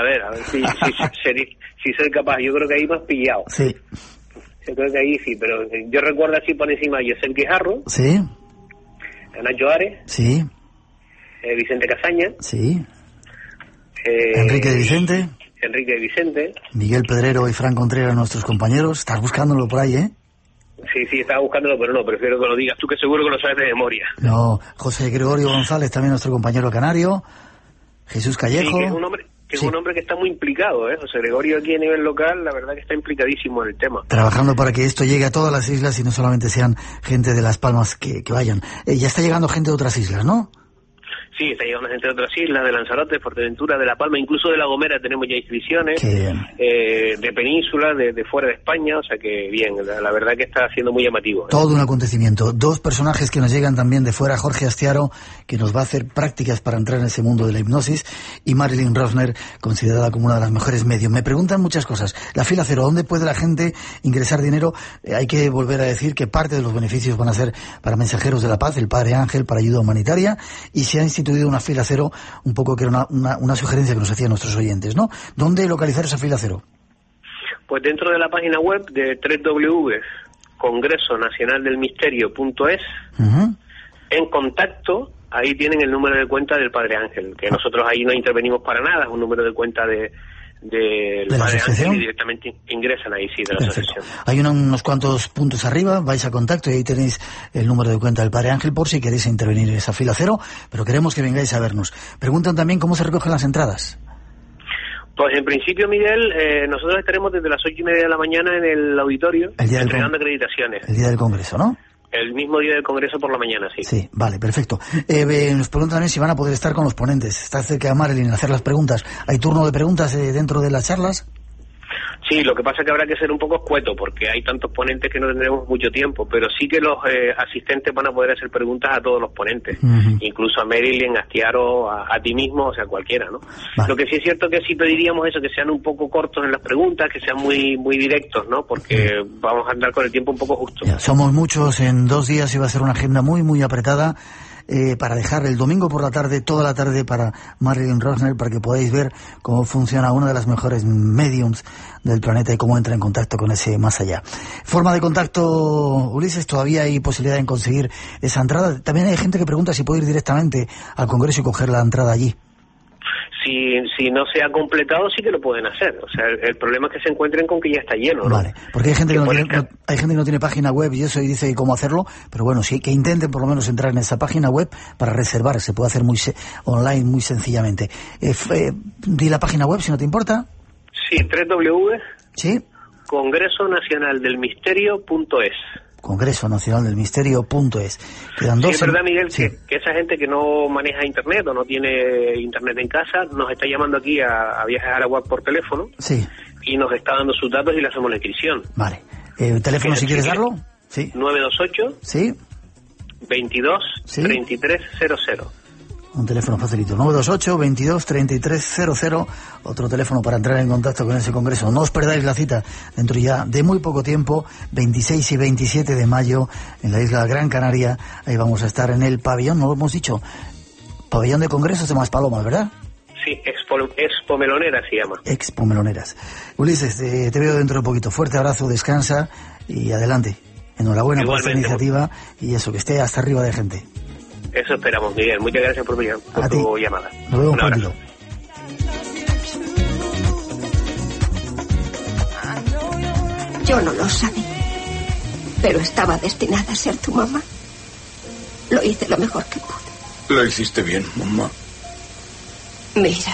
si soy capaz. Yo creo que ahí me has pillado. Sí. Yo creo que ahí sí, pero yo recuerdo así por encima a Yosel Guijarro. Sí. Nacho Ares. Sí. Vicente Casaña. Sí. Enrique de Vicente. Miguel Pedrero y Fran Contreras, nuestros compañeros. Estás buscándolo por ahí, ¿eh? Sí, estaba buscándolo, pero no, prefiero que lo digas tú, que seguro que lo sabes de memoria. No, José Gregorio González, también nuestro compañero canario. Jesús Callejo. Sí, que es un hombre que está muy implicado, ¿eh? José Gregorio aquí a nivel local, la verdad que está implicadísimo en el tema. Trabajando para que esto llegue a todas las islas y no solamente sean gente de Las Palmas que vayan. Ya está llegando gente de otras islas, ¿no? Sí, está llegando gente de otras islas, de Lanzarote, de Fuerteventura, de La Palma, incluso de La Gomera tenemos ya inscripciones, de Península, de fuera de España, o sea que bien, la verdad que está siendo muy llamativo. Todo un acontecimiento. Dos personajes que nos llegan también de fuera, Jorge Astiaro, que nos va a hacer prácticas para entrar en ese mundo de la hipnosis, y Marilyn Rosner, considerada como una de las mejores medios. Me preguntan muchas cosas. La fila cero, ¿dónde puede la gente ingresar dinero? Hay que volver a decir que parte de los beneficios van a ser para Mensajeros de la Paz, el Padre Ángel, para ayuda humanitaria, y se ha instituido una fila cero, un poco que era una sugerencia que nos hacían nuestros oyentes, ¿no? ¿Dónde localizar esa fila cero? Pues dentro de la página web de www.congresonacionaldelmisterio.es, en contacto, ahí tienen el número de cuenta del Padre Ángel, que nosotros ahí no intervenimos para nada, es un número de cuenta de del ¿De la Padre asociación? Ángel y directamente ingresan ahí, sí, de la Perfecto. asociación. Hay unos cuantos puntos arriba, vais a contacto y ahí tenéis el número de cuenta del Padre Ángel por si queréis intervenir en esa fila cero, pero queremos que vengáis a vernos. Preguntan también cómo se recogen las entradas. Pues en principio, Miguel, nosotros estaremos desde las 8:30 de la mañana en el auditorio entregando acreditaciones. El día del Congreso, ¿no? El mismo día del Congreso por la mañana, sí. Sí, vale, perfecto. Nos preguntan también si van a poder estar con los ponentes. Está cerca de Marilyn hacer las preguntas. ¿Hay turno de preguntas dentro de las charlas? Sí, lo que pasa es que habrá que ser un poco escueto porque hay tantos ponentes que no tendremos mucho tiempo, pero sí que los asistentes van a poder hacer preguntas a todos los ponentes, incluso a Marilyn, a Astiaro, a ti mismo, o sea, cualquiera, ¿no? Vale. Lo que sí es cierto que sí pediríamos eso, que sean un poco cortos en las preguntas, que sean muy directos, ¿no? Porque vamos a andar con el tiempo un poco justo. Ya, somos muchos, en 2 días iba a ser una agenda muy apretada. Para dejar el domingo por la tarde, toda la tarde para Marilyn Rosner, para que podáis ver cómo funciona una de las mejores mediums del planeta y cómo entra en contacto con ese más allá. Forma de contacto, Ulises, todavía hay posibilidad en conseguir esa entrada. También hay gente que pregunta si puede ir directamente al Congreso y coger la entrada allí. Si no se ha completado, sí que lo pueden hacer. O sea, el problema es que se encuentren con que ya está lleno, ¿no? Vale, porque hay gente que no tiene página web y eso, y dice cómo hacerlo, pero bueno, sí que intenten por lo menos entrar en esa página web para reservar. Se puede hacer online muy sencillamente. Di la página web, si no te importa. Sí, www. Sí. congresonacionaldelmisterio.es. congresonacionaldelmisterio.es. Quedan 2. Sí, es verdad, Miguel, que esa gente que no maneja internet o no tiene internet en casa nos está llamando aquí a Viajes a Araguac por teléfono. Sí. Y nos está dando sus datos y le hacemos la inscripción. Vale. ¿Teléfono si quieres darlo? Sí. 928. Sí. 22 3300. Un teléfono facilito, 928 22 3300, otro teléfono para entrar en contacto con ese congreso. No os perdáis la cita dentro ya de muy poco tiempo, 26 y 27 de mayo en la isla Gran Canaria. Ahí vamos a estar en el pabellón, no lo hemos dicho, pabellón de congresos de Maspalomas, ¿verdad? Sí, Expo Meloneras se llama. Expo Meloneras. Ulises, te veo dentro de poquito. Fuerte abrazo, descansa y adelante. Enhorabuena por esta iniciativa y eso, que esté hasta arriba de gente. Eso esperamos, Miguel. Muchas gracias por tu llamada. Nos vemos pronto. Yo no lo sabía, pero estaba destinada a ser tu mamá. Lo hice lo mejor que pude. Lo hiciste bien, mamá. Mira,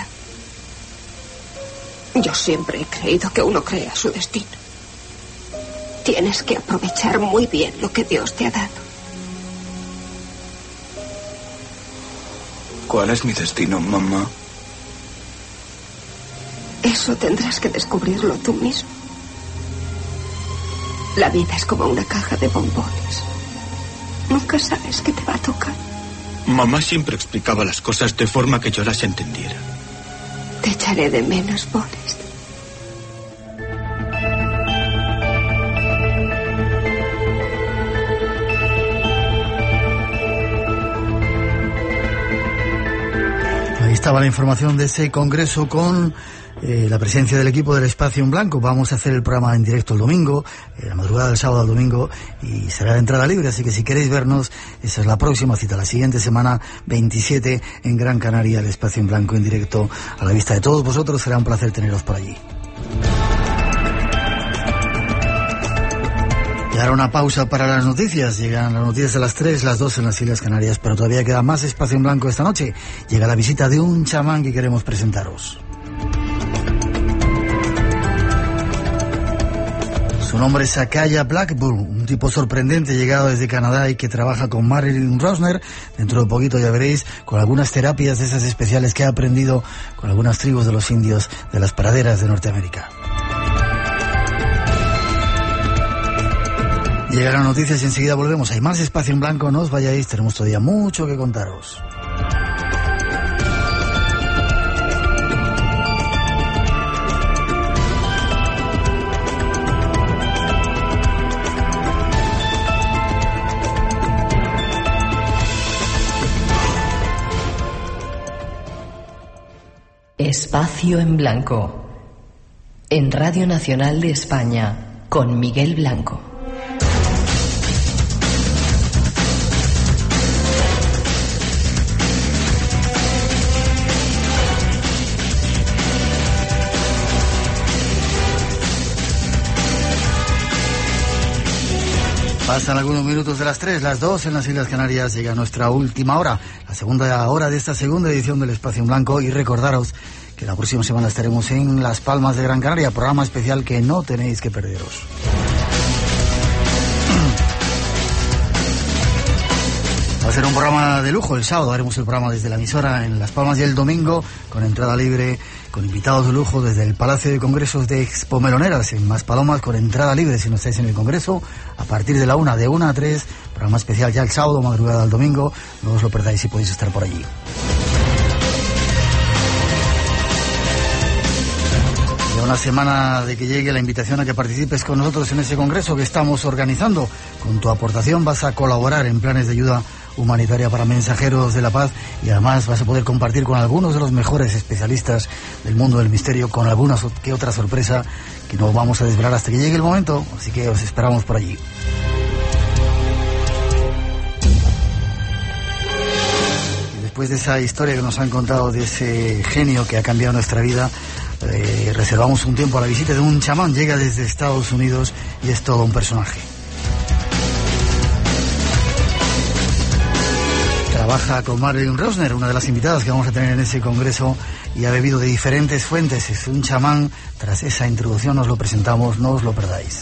yo siempre he creído que uno crea su destino. Tienes que aprovechar muy bien lo que Dios te ha dado. ¿Cuál es mi destino, mamá? Eso tendrás que descubrirlo tú mismo. La vida es como una caja de bombones. Nunca sabes qué te va a tocar. Mamá siempre explicaba las cosas de forma que yo las entendiera. Te echaré de menos, Boris. Estaba la información de ese congreso con la presencia del equipo del Espacio en Blanco. Vamos a hacer el programa en directo el domingo, la madrugada del sábado al domingo, y será de entrada libre, así que si queréis vernos, esa es la próxima cita, la siguiente semana, 27, en Gran Canaria, el Espacio en Blanco en directo a la vista de todos vosotros. Será un placer teneros por allí. Y ahora una pausa para las noticias. Llegan las noticias a las 3, las 2 en las Islas Canarias, pero todavía queda más Espacio en Blanco esta noche. Llega la visita de un chamán que queremos presentaros. Su nombre es Sakaya Blackburn, un tipo sorprendente llegado desde Canadá y que trabaja con Marilyn Rosner. Dentro de poquito ya veréis, con algunas terapias de esas especiales que ha aprendido con algunas tribus de los indios de las praderas de Norteamérica. Llegarán noticias y enseguida volvemos. Hay más Espacio en Blanco, no os vayáis, tenemos todavía mucho que contaros. Espacio en Blanco, en Radio Nacional de España, con Miguel Blanco. Pasan algunos minutos de las 3, las 2 en las Islas Canarias. Llega nuestra última hora, la segunda hora de esta segunda edición del Espacio en Blanco. Y recordaros que la próxima semana estaremos en Las Palmas de Gran Canaria, programa especial que no tenéis que perderos. Va a ser un programa de lujo. El sábado haremos el programa desde la emisora en Las Palmas y el domingo con entrada libre, con invitados de lujo desde el Palacio de Congresos de Expo Meloneras en Maspalomas, con entrada libre si no estáis en el Congreso, a partir de la 1, de 1 a 3, programa especial ya el sábado, madrugada al domingo. No os lo perdáis si podéis estar por allí. Ya una semana de que llegue la invitación a que participes con nosotros en ese congreso que estamos organizando. Con tu aportación vas a colaborar en planes de ayuda humanitaria para mensajeros de la paz, y además vas a poder compartir con algunos de los mejores especialistas del mundo del misterio, con alguna que otra sorpresa que no vamos a desvelar hasta que llegue el momento, así que os esperamos por allí. Y después de esa historia que nos han contado de ese genio que ha cambiado nuestra vida, reservamos un tiempo a la visita de un chamán. Llega desde Estados Unidos y es todo un personaje. Trabaja con Marilyn Rosner, una de las invitadas que vamos a tener en ese congreso, y ha bebido de diferentes fuentes. Es un chamán. Tras esa introducción nos lo presentamos, no os lo perdáis.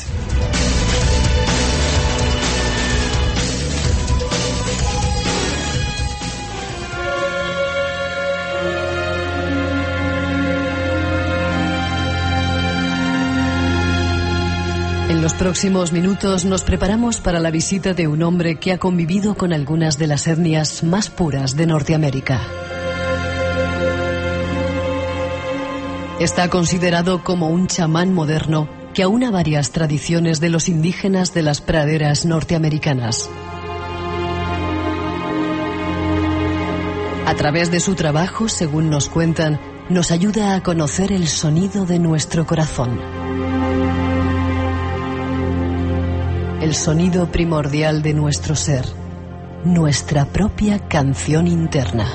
En los próximos minutos nos preparamos para la visita de un hombre que ha convivido con algunas de las etnias más puras de Norteamérica. Está considerado como un chamán moderno que aúna varias tradiciones de los indígenas de las praderas norteamericanas. A través de su trabajo, según nos cuentan, nos ayuda a conocer el sonido de nuestro corazón. El sonido primordial de nuestro ser, nuestra propia canción interna.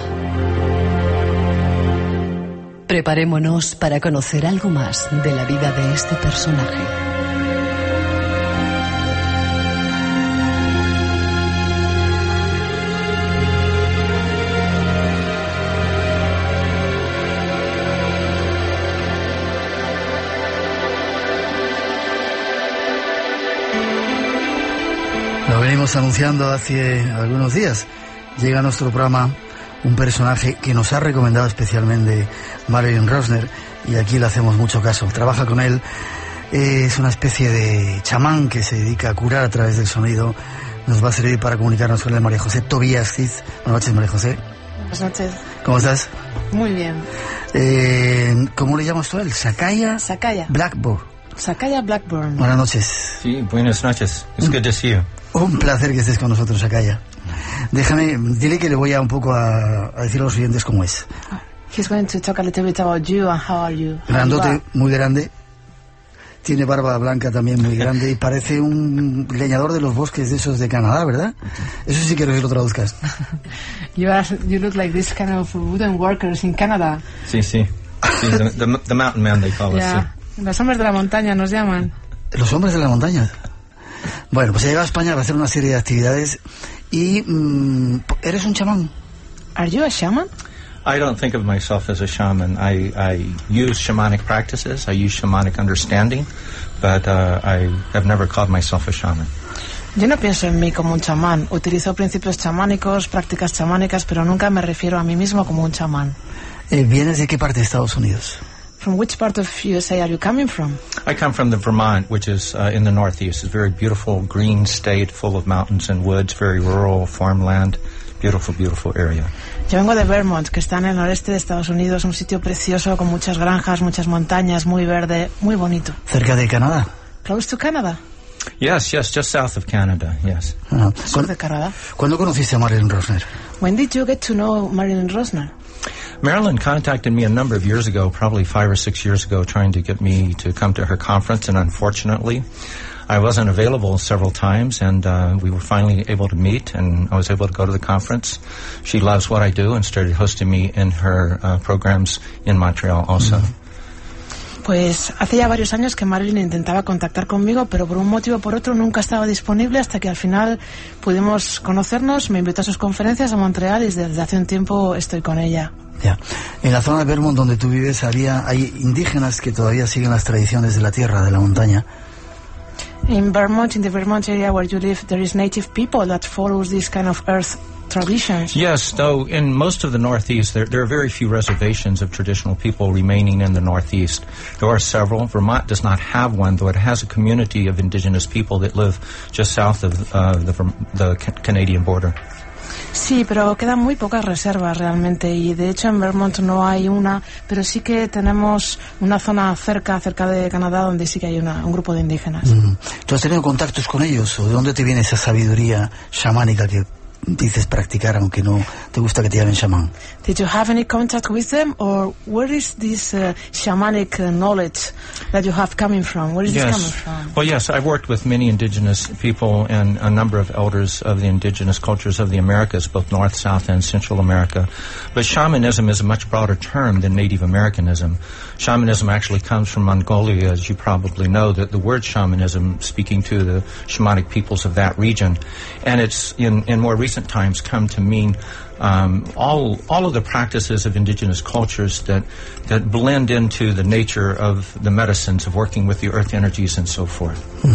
Preparémonos para conocer algo más de la vida de este personaje. Lo venimos anunciando hace algunos días. Llega a nuestro programa un personaje que nos ha recomendado especialmente Marilyn Rosner, y aquí le hacemos mucho caso. Trabaja con él, es una especie de chamán que se dedica a curar a través del sonido. Nos va a servir para comunicarnos con él María José Tobías Cid. Buenas noches, María José. Buenas noches. ¿Cómo estás? Muy bien. ¿Cómo le llamas tú a él? Sakaya Blackburn. Sakaya Blackburn. Buenas noches. Sí, buenas noches. It's good to see you. Un placer que estés con nosotros, Sakaya. Dile que le voy a un poco a decir a los oyentes cómo es. He's going to talk a little bit about you and how are you. Grandote, muy grande. Tiene barba blanca también muy grande y parece un leñador de los bosques de esos de Canadá, ¿verdad? Eso sí quiero que lo traduzcas. You look like this kind of wooden workers in Canada. Sí. The mountain man they call us. Yeah. Los hombres de la montaña nos llaman. Los hombres de la montaña. Bueno, pues ha llegado a España para hacer una serie de actividades y ¿eres un chamán? Are you a shaman? I don't think of myself as a shaman. I use shamanic practices. I use shamanic understanding, but I have never called myself a shaman. Yo no pienso en mí como un chamán. Utilizo principios chamánicos, prácticas chamánicas, pero nunca me refiero a mí mismo como un chamán. ¿Vienes de qué parte de Estados Unidos? From which part of USA are you coming from? I come from the Vermont, which is in the northeast. It's a very beautiful green state full of mountains and woods, very rural farmland, beautiful, beautiful area. Yo vengo de Vermont, que está en el noreste de Estados Unidos, un sitio precioso con muchas granjas, muchas montañas, muy verde, muy bonito. ¿Cerca de Canadá? Close to Canada. Yes, just south of Canada, yes. Sur de Canadá. ¿Cuándo conociste a Marilyn Rosner? When did you get to know Marilyn Rosner? Marilyn contacted me a number of years ago, probably 5 or 6 years ago, trying to get me to come to her conference, and unfortunately, I wasn't available several times, and we were finally able to meet, and I was able to go to the conference. She loves what I do and started hosting me in her programs in Montreal also. Pues hace ya varios años que Marilyn intentaba contactar conmigo, pero por un motivo o por otro nunca estaba disponible, hasta que al final pudimos conocernos. Me invitó a sus conferencias a Montreal y desde hace un tiempo estoy con ella. Ya. En la zona de Vermont donde tú vives hay indígenas que todavía siguen las tradiciones de la tierra, de la montaña. In Vermont, in the Vermont area where you live, there is native people that follows this kind of earth traditions. Yes, though in most of the Northeast, there are very few reservations of traditional people remaining in the Northeast. There are several. Vermont does not have one, though it has a community of indigenous people that live just south of the Canadian border. Sí, pero quedan muy pocas reservas realmente, y de hecho en Vermont no hay una, pero sí que tenemos una zona cerca de Canadá donde sí que hay un grupo de indígenas. ¿Tú has tenido contactos con ellos o de dónde te viene esa sabiduría chamánica que dices practicar, aunque no te gusta que te llamen chamán? Did you have any contact with them, or where is this shamanic knowledge that you have coming from? Where is this coming from? Well, yes, I've worked with many indigenous people and a number of elders of the indigenous cultures of the Americas, both North, South, and Central America. But shamanism is a much broader term than Native Americanism. Shamanism actually comes from Mongolia, as you probably know, that the word shamanism speaking to the shamanic peoples of that region. And it's in more recent times come to mean all of the practices of indigenous cultures that blend into the nature of the medicines of working with the earth energies and so forth.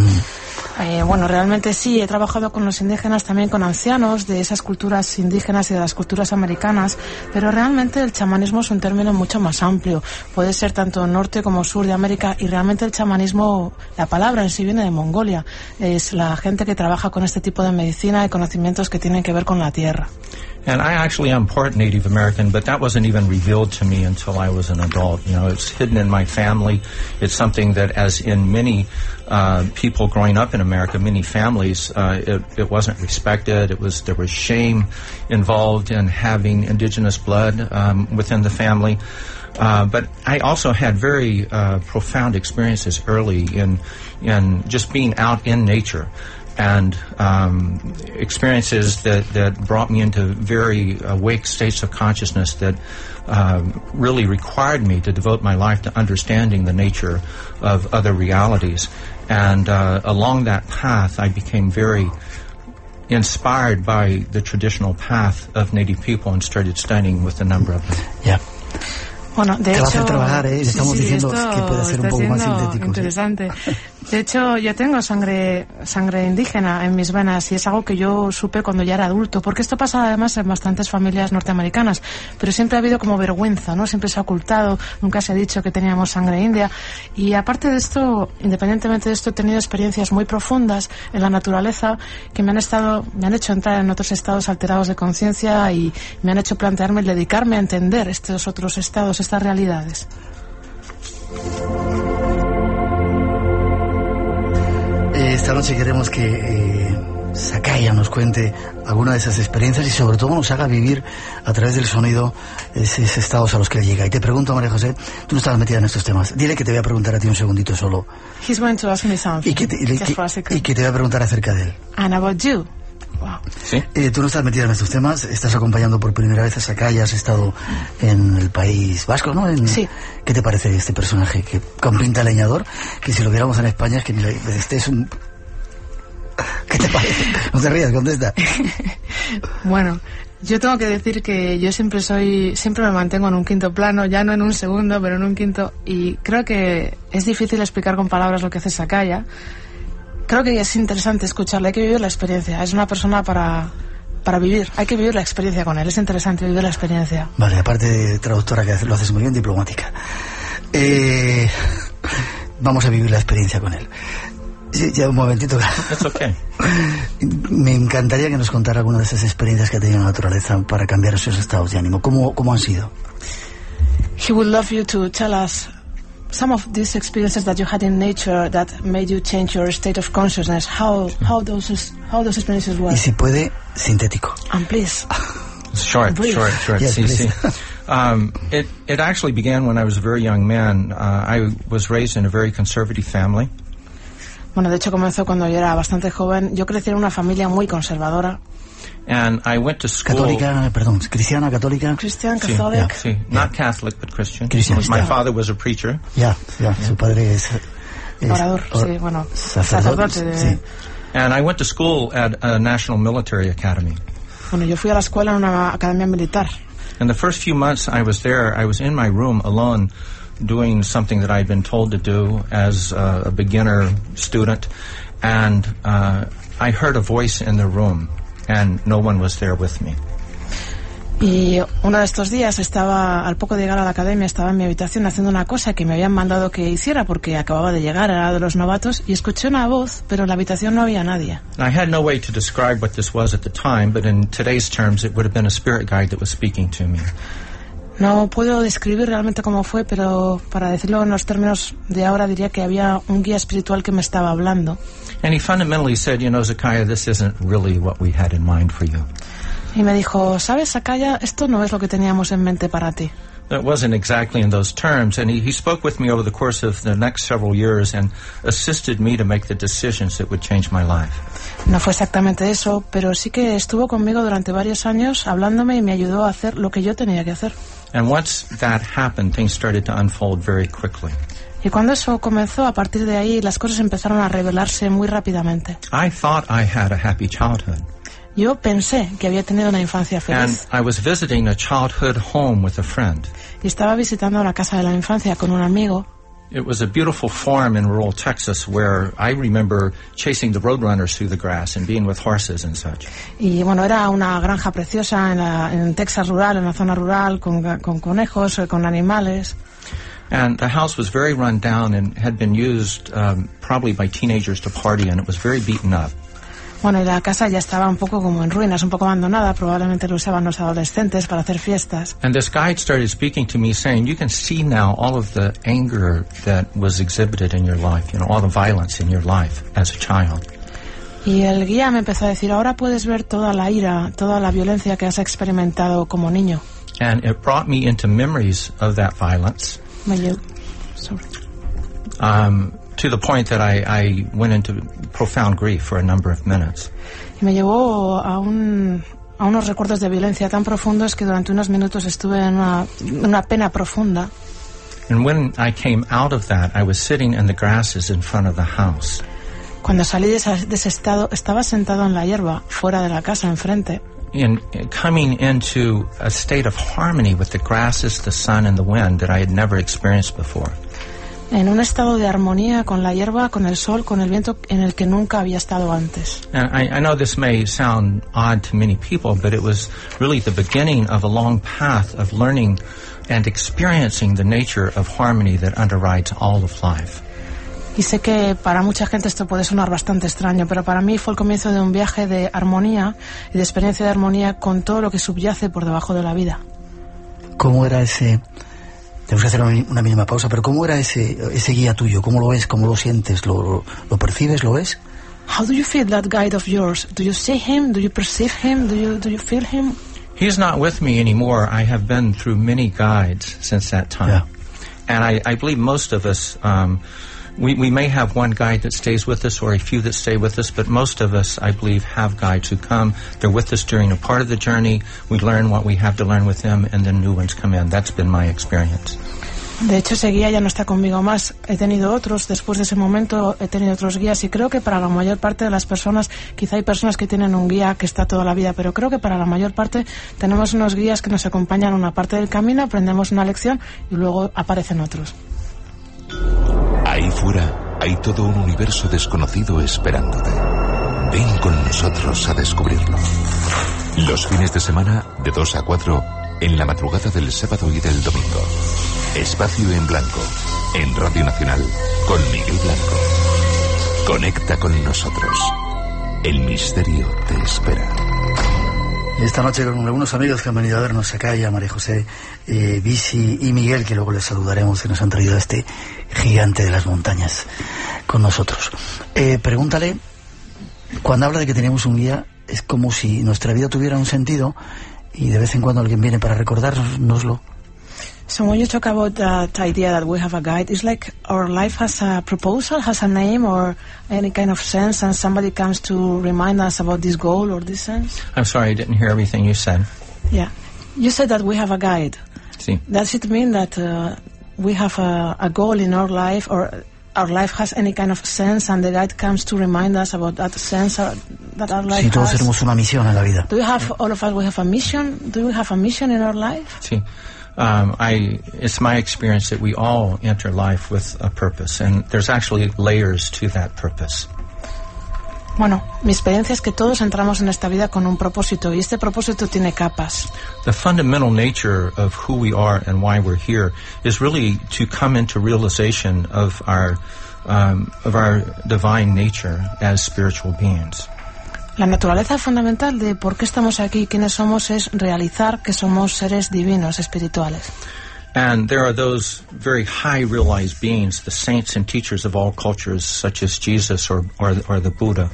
Bueno, realmente sí, he trabajado con los indígenas, también con ancianos de esas culturas indígenas y de las culturas americanas, pero realmente el chamanismo es un término mucho más amplio. Puede ser tanto norte como sur de América, y realmente el chamanismo, la palabra en sí viene de Mongolia. Es la gente que trabaja con este tipo de medicina y conocimientos que tienen que ver con la tierra. And I actually am part Native American, but that wasn't even revealed to me until I was an adult. You know, it's hidden in my family. It's something that, as in many people growing up in America, many families, it wasn't respected. There was shame involved in having indigenous blood within the family. But I also had very profound experiences early in just being out in nature. And experiences that brought me into very awake states of consciousness that really required me to devote my life to understanding the nature of other realities. And along that path, I became very inspired by the traditional path of Native people and started studying with a number of them. Yeah. Bueno, de hecho, va a hacer trabajar, ¿eh? Estamos diciendo que puede ser un poco más sintético. Interesante. ¿Sí? De hecho, yo tengo sangre indígena en mis venas, y es algo que yo supe cuando ya era adulto, porque esto pasa además en bastantes familias norteamericanas, pero siempre ha habido como vergüenza, ¿no? Siempre se ha ocultado, nunca se ha dicho que teníamos sangre india. Y aparte de esto, independientemente de esto, he tenido experiencias muy profundas en la naturaleza que me han hecho entrar en otros estados alterados de conciencia y me han hecho plantearme el dedicarme a entender estos otros estados, estas realidades. Esta noche queremos que Sakaya nos cuente alguna de esas experiencias y sobre todo nos haga vivir a través del sonido esos estados a los que llega. Y te pregunto, María José, tú no estabas metida en estos temas. Dile que te voy a preguntar a ti un segundito solo. He's going to ask me something. Y que te voy a preguntar acerca de él. And about you. Wow. ¿Sí? Tú no estás metida en estos temas, estás acompañando por primera vez a Sakaya, has estado en el País Vasco, ¿no? Sí. ¿Qué te parece este personaje que con pinta de leñador? Que si lo viéramos en España es que este es un... ¿Qué te parece? No te rías, contesta. Bueno, yo tengo que decir que yo siempre me mantengo en un quinto plano, ya no en un segundo, pero en un quinto, y creo que es difícil explicar con palabras lo que hace Sakaya. Creo que es interesante escucharle, hay que vivir la experiencia. Es una persona para vivir, hay que vivir la experiencia con él, es interesante vivir la experiencia. Vale, aparte de traductora, que lo haces muy bien, diplomática. Vamos a vivir la experiencia con él. Ya un momentito. That's okay. Me encantaría que nos contara alguna de esas experiencias que ha tenido en la naturaleza para cambiar esos estados de ánimo. ¿Cómo han sido? He would love you to tell us some of these experiences that you had in nature that made you change your state of consciousness. How those experiences were. Y si puede, sintético. And please. Short. Yes, sí. It actually began when I was a very young man. I was raised in a very conservative family. Bueno, de hecho comenzó cuando yo era bastante joven. Yo crecí en una familia muy conservadora. And I went to school. Católica, perdón, cristiana, católica. Christian, Catholic. Sí. Not Catholic, but Christian. Cristianista. My father was a preacher. Su padre es orador, sí, bueno, sacerdote. Sí. And I went to school at a National Military Academy. Bueno, yo fui a la escuela en una academia militar. And the first few months I was there, I was in my room alone, doing something that I'd been told to do as a beginner student, and I heard a voice in the room, and no one was there with me. Y uno de estos días estaba, al poco de llegar a la academia, estaba en mi habitación haciendo una cosa que me habían mandado que hiciera porque acababa de llegar, era de los novatos, y escuché una voz, pero en la habitación no había nadie. I had no way to describe what this was at the time, but in today's terms it would have been a spirit guide that was speaking to me. No puedo describir realmente cómo fue, pero para decirlo en los términos de ahora diría que había un guía espiritual que me estaba hablando. And he fundamentally said, you know, Zakaya, this isn't really what we had in mind for you. Y me dijo, ¿sabes, Zakaya? Esto no es lo que teníamos en mente para ti. It wasn't exactly in those terms, and he spoke with me over the course of the next several years and assisted me to make the decisions that would change my life. No fue exactamente eso, pero sí que estuvo conmigo durante varios años hablándome y me ayudó a hacer lo que yo tenía que hacer. And once that happened, things started to unfold very quickly. Y cuando eso comenzó, a partir de ahí, las cosas empezaron a revelarse muy rápidamente. I thought I had a happy childhood. Yo pensé que había tenido una infancia feliz. And I was visiting a childhood home with a friend. Y estaba visitando la casa de la infancia con un amigo. It was a beautiful farm in rural Texas where I remember chasing the roadrunners through the grass and being with horses and such. Y bueno, era una granja preciosa en Texas rural, en la zona rural, con conejos, con animales. And the house was very run down and had been used probably by teenagers to party, and it was very beaten up. Bueno, y la casa ya estaba un poco como en ruinas, un poco abandonada. Probablemente lo usaban los adolescentes para hacer fiestas. And this guide started speaking to me saying, you can see now all of the anger that was exhibited in your life, you know, all the violence in your life as a child. Y el guía me empezó a decir, ahora puedes ver toda la ira, toda la violencia que has experimentado como niño. And it brought me into memories of that violence. To the point that I went into profound grief for a number of minutes. Y me llevó a unos recuerdos de violencia tan profundos que durante unos minutos estuve en una pena profunda. And when I came out of that, I was sitting in the grasses in front of the house. Cuando salí de ese estado, estaba sentado en la hierba fuera de la casa, enfrente. In coming into a state of harmony with the grasses, the sun, and the wind that I had never experienced before. En un estado de armonía con la hierba, con el sol, con el viento, en el que nunca había estado antes. And I know this may sound odd to many people, but it was really the beginning of a long path of learning and experiencing the nature of harmony that underrides all of life. Y sé que para mucha gente esto puede sonar bastante extraño, pero para mí fue el comienzo de un viaje de armonía y de experiencia de armonía con todo lo que subyace por debajo de la vida. ¿Cómo era ese...? Tenemos que hacer una mínima pausa, pero ¿cómo era ese guía tuyo? ¿Cómo lo ves? ¿Cómo lo sientes? ¿Lo percibes? ¿Lo ves? How do you feel that guide of yours? Do you see him? Do you perceive him? Do you feel him? He's not with me anymore. I have been through many guides since that time. Yeah. And I believe most of us, we may have one guide that stays with us or a few that stay with us, but most of us, I believe, have guides who come. They're with us during a part of the journey. We learn what we have to learn with them, and then new ones come in. That's been my experience. De hecho, ese guía ya no está conmigo más. He tenido otros. Después de ese momento he tenido otros guías y creo que para la mayor parte de las personas, quizá hay personas que tienen un guía que está toda la vida, pero creo que para la mayor parte tenemos unos guías que nos acompañan una parte del camino, aprendemos una lección y luego aparecen otros. Ahí fuera hay todo un universo desconocido esperándote. Ven con nosotros a descubrirlo. Los fines de semana, de 2 a 4, en la madrugada del sábado y del domingo. Espacio en Blanco, en Radio Nacional, con Miguel Blanco. Conecta con nosotros. El misterio te espera. Esta noche con algunos amigos que han venido a vernos acá, ya María José, Bisi y Miguel, que luego les saludaremos, que nos han traído a este gigante de las montañas con nosotros. Pregúntale, cuando habla de que tenemos un guía, es como si nuestra vida tuviera un sentido y de vez en cuando alguien viene para recordárnoslo. So when you talk about that idea that we have a guide, it's like our life has a proposal, has a name or any kind of sense, and somebody comes to remind us about this goal or this sense? I'm sorry, I didn't hear everything you said. Yeah. You said that we have a guide. Sí. Does it mean that we have a goal in our life, or our life has any kind of sense, and the guide comes to remind us about that sense that our life Sí, todos has? tenemos una misión en la vida. Do you have, all of us, we have a mission? Do we have a mission in our life? Sí. It's my experience that we all enter life with a purpose, and there's actually layers to that purpose. Bueno, mi experiencia es que todos entramos en esta vida con un propósito, y este propósito tiene capas. The fundamental nature of who we are and why we're here is really to come into realization of our divine nature as spiritual beings. La naturaleza fundamental de por qué estamos aquí y quiénes somos es realizar que somos seres divinos, espirituales. And there are those very high realized beings, the saints and teachers of all cultures, such as Jesus or the Buddha.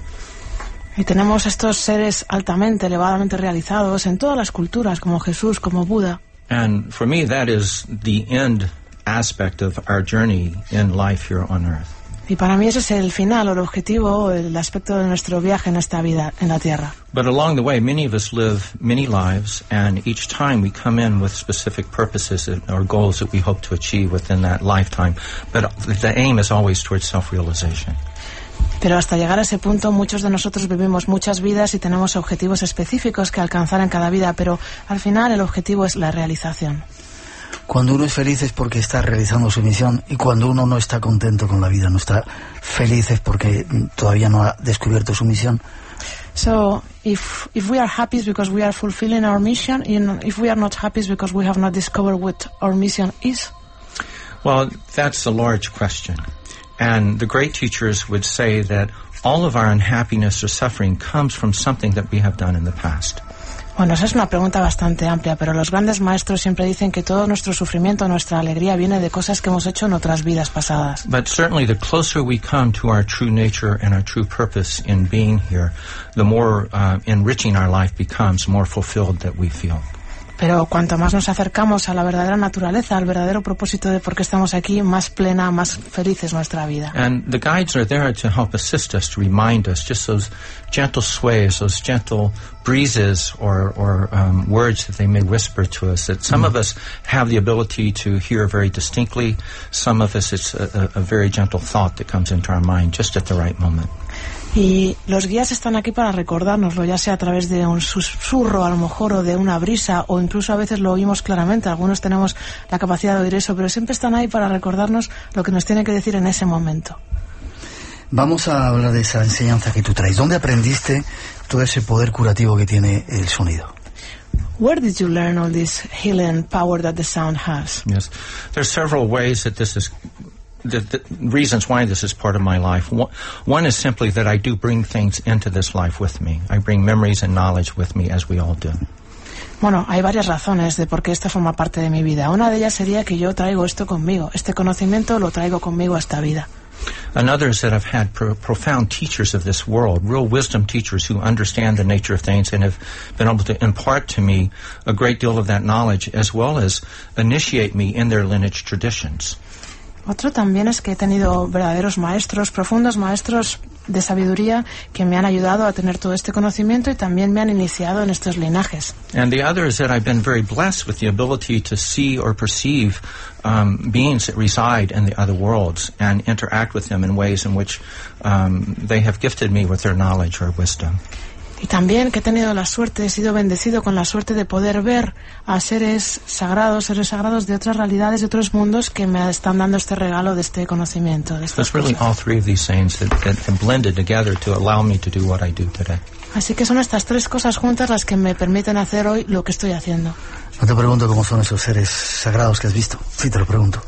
Y tenemos estos seres altamente, elevadamente realizados en todas las culturas, como Jesús, como Buda. And for me, that is the end aspect of our journey in life here on earth. Y para mí ese es el final, o el objetivo, el aspecto de nuestro viaje en esta vida, en la Tierra. But along the way, many of us live many lives, and each time we come in with specific purposes or goals that we hope to achieve within that lifetime. But the aim is always towards self-realization. Pero hasta llegar a ese punto, muchos de nosotros vivimos muchas vidas y tenemos objetivos específicos que alcanzar en cada vida, pero al final el objetivo es la realización. Cuando uno es feliz es porque está realizando su misión, y cuando uno no está contento con la vida, no está feliz, es porque todavía no ha descubierto su misión. So, if we are happy it's because we are fulfilling our mission, and if we are not happy it's because we have not discovered what our mission is. Well, that's a large question. And the great teachers would say that all of our unhappiness or suffering comes from something that we have done in the past. Bueno, esa es una pregunta bastante amplia, pero los grandes maestros siempre dicen que todo nuestro sufrimiento, nuestra alegría viene de cosas que hemos hecho en otras vidas pasadas. But certainly the closer we come to our true nature and our true purpose in being here, the more enriching our life becomes, more fulfilled that we feel. Pero cuanto más nos acercamos a la verdadera naturaleza, al verdadero propósito de por qué estamos aquí, más plena, más feliz es nuestra vida. And the guides are there to help assist us, to remind us, just those gentle sways, those gentle breezes or words that they may whisper to us, that some of us have the ability to hear very distinctly, some of us it's a very gentle thought that comes into our mind just at the right moment. Y los guías están aquí para recordárnoslo, ya sea a través de un susurro, a lo mejor, o de una brisa, o incluso a veces lo oímos claramente. Algunos tenemos la capacidad de oír eso, pero siempre están ahí para recordarnos lo que nos tienen que decir en ese momento. Vamos a hablar de esa enseñanza que tú traes. ¿Dónde aprendiste todo ese poder curativo que tiene el sonido? Where did you learn all this healing power that the sound has? Yes, there's several ways that this is. The reasons why this is part of my life. One is simply that I do bring things into this life with me. I bring memories and knowledge with me, as we all do. Bueno, hay varias razones de por qué esto forma parte de mi vida. Una de ellas sería que yo traigo esto conmigo. Este conocimiento lo traigo conmigo a esta vida. Another is that I've had profound teachers of this world, real wisdom teachers who understand the nature of things and have been able to impart to me a great deal of that knowledge, as well as initiate me in their lineage traditions. Otro también es que he tenido verdaderos maestros, profundos maestros de sabiduría que me han ayudado a tener todo este conocimiento y también me han iniciado en estos linajes. And the other is that I've been very blessed with the ability to see or perceive beings that reside in the other worlds and interact with them in ways in which they have gifted me with their knowledge or wisdom. Y también que he tenido la suerte, he sido bendecido con la suerte de poder ver a seres sagrados de otras realidades, de otros mundos que me están dando este regalo de este conocimiento. De It's really all three of these things that have blended together to allow me to do what I do today. Así que son estas tres cosas juntas las que me permiten hacer hoy lo que estoy haciendo. No te pregunto cómo son esos seres sagrados que has visto. Sí, te lo pregunto.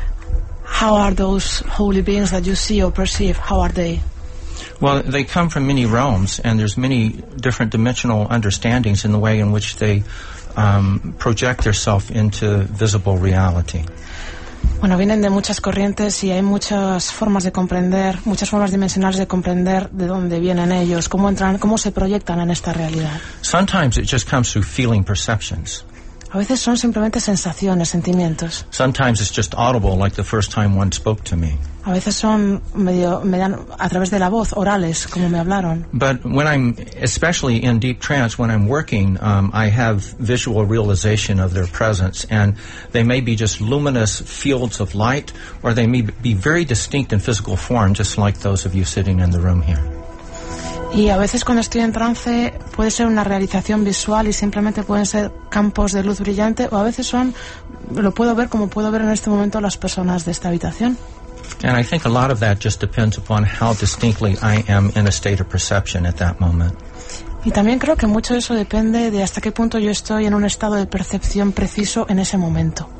How are those holy beings that you see or perceive? How are they? Well, they come from many realms, and there's many different dimensional understandings in the way in which they project themselves into visible reality. Bueno, vienen de muchas corrientes y hay muchas formas de comprender, muchas formas dimensionales de comprender de dónde vienen ellos, cómo entran, cómo se proyectan en esta realidad. Sometimes it just comes through feeling perceptions. A veces son simplemente sensaciones, sentimientos. Sometimes it's just audible, like the first time one spoke to me. A veces son a través de la voz, orales, como me hablaron. But when I'm, especially in deep trance, when I'm working, I have visual realization of their presence, and they may be just luminous fields of light, or they may be very distinct in physical form, just like those of you sitting in the room here. Y a veces cuando estoy en trance puede ser una realización visual y simplemente pueden ser campos de luz brillante, o a veces lo puedo ver como puedo ver en este momento las personas de esta habitación. And I think a lot of that just depends upon how distinctly I am in a state of perception at that moment. Y también creo que mucho de eso depende de hasta qué punto yo estoy en un estado de percepción preciso en ese momento.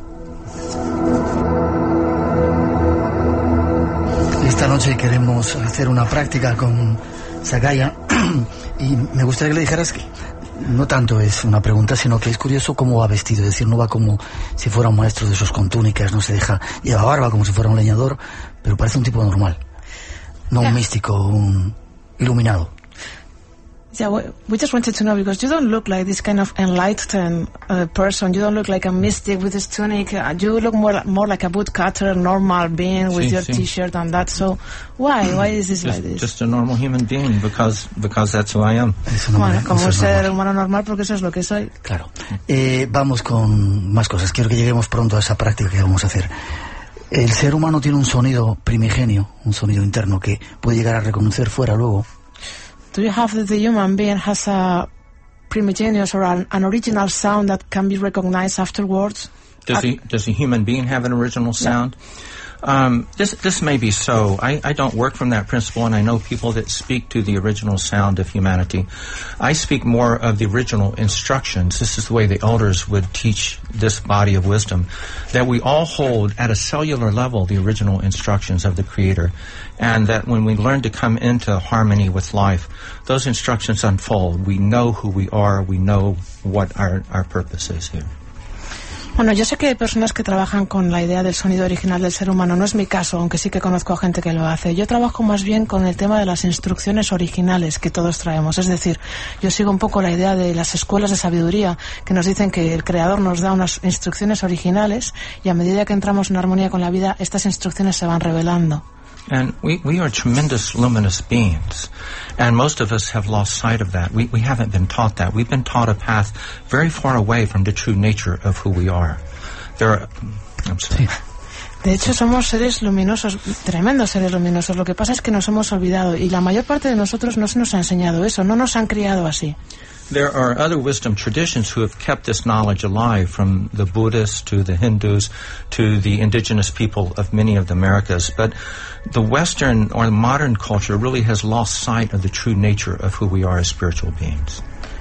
Esta noche queremos hacer una práctica con Sagaya y me gustaría que le dijeras que no tanto es una pregunta, sino que es curioso cómo va vestido, es decir, no va como si fuera un maestro de esos con túnicas, no se deja, lleva barba como si fuera un leñador, pero parece un tipo normal, no un místico, un iluminado. Yeah, we just wanted to know, because you don't look like this kind of enlightened person. You don't look like a mystic with this tunic. You look more like a woodcutter, normal being with your T-shirt and that. So why is this like this? Just a normal human being, because that's who I am. Bueno, como un ser humano normal, porque eso es lo que soy. Claro. Vamos con más cosas. Quiero que lleguemos pronto a esa práctica que vamos a hacer. El ser humano tiene un sonido primigenio, un sonido interno que puede llegar a reconocer fuera luego. Do you have that the human being has a primigenous or an original sound that can be recognized afterwards? Does a human being have an original sound? This may be so. I don't work from that principle, and I know people that speak to the original sound of humanity. I speak more of the original instructions. This is the way the elders would teach this body of wisdom, that we all hold at a cellular level the original instructions of the Creator, and that when we learn to come into harmony with life, those instructions unfold. We know who we are. We know what our purpose is here. Bueno, yo sé que hay personas que trabajan con la idea del sonido original del ser humano. No es mi caso, aunque sí que conozco a gente que lo hace. Yo trabajo más bien con el tema de las instrucciones originales que todos traemos. Es decir, yo sigo un poco la idea de las escuelas de sabiduría que nos dicen que el Creador nos da unas instrucciones originales y a medida que entramos en armonía con la vida, estas instrucciones se van revelando. And we are tremendous luminous beings, and most of us have lost sight of that. We haven't been taught that. We've been taught a path very far away from the true nature of who we are. I'm sorry. De hecho, somos seres luminosos, tremendos seres luminosos. Lo que pasa es que nos hemos olvidado, y la mayor parte de nosotros no se nos ha enseñado eso, no nos han criado así. There are other wisdom traditions who have kept this knowledge alive, from the Buddhists to the Hindus to the indigenous people of many of the Americas. But the Western or the modern culture really has lost sight of the true nature of who we are as spiritual beings.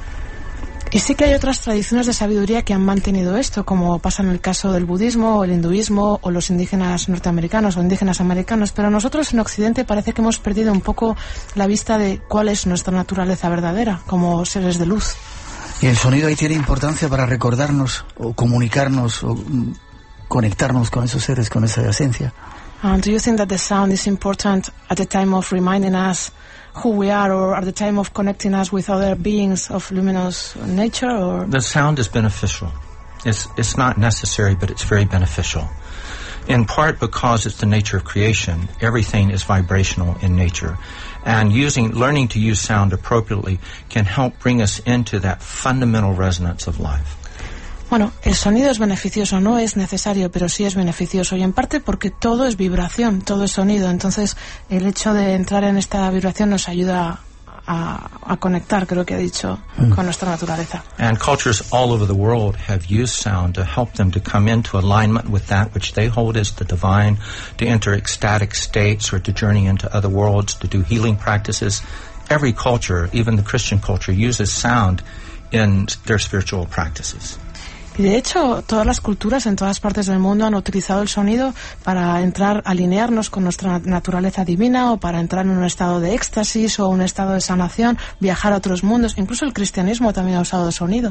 Y sí que hay otras tradiciones de sabiduría que han mantenido esto, como pasa en el caso del budismo o el hinduismo o los indígenas norteamericanos o indígenas americanos, pero nosotros en Occidente parece que hemos perdido un poco la vista de cuál es nuestra naturaleza verdadera como seres de luz. ¿Y el sonido ahí tiene importancia para recordarnos o comunicarnos o conectarnos con esos seres, con esa esencia? Do you think that the sound is important at the time of reminding us who we are, or at the time of connecting us with other beings of luminous nature? Or the sound is beneficial. It's not necessary, but it's very beneficial. In part because it's the nature of creation. Everything is vibrational in nature. And learning to use sound appropriately can help bring us into that fundamental resonance of life. Bueno, el sonido es beneficioso, no es necesario, pero sí es beneficioso, y en parte porque todo es vibración, todo es sonido. Entonces, el hecho de entrar en esta vibración nos ayuda a conectar, creo que he dicho, con nuestra naturaleza. And cultures all over the world have used sound to help them to come into alignment with that which they hold as the divine, to enter ecstatic states or to journey into other worlds, to do healing practices. Every culture, even the Christian culture, uses sound in their spiritual practices. Y de hecho, todas las culturas en todas partes del mundo han utilizado el sonido para alinearnos con nuestra naturaleza divina, o para entrar en un estado de éxtasis o un estado de sanación, viajar a otros mundos. Incluso el cristianismo también ha usado el sonido.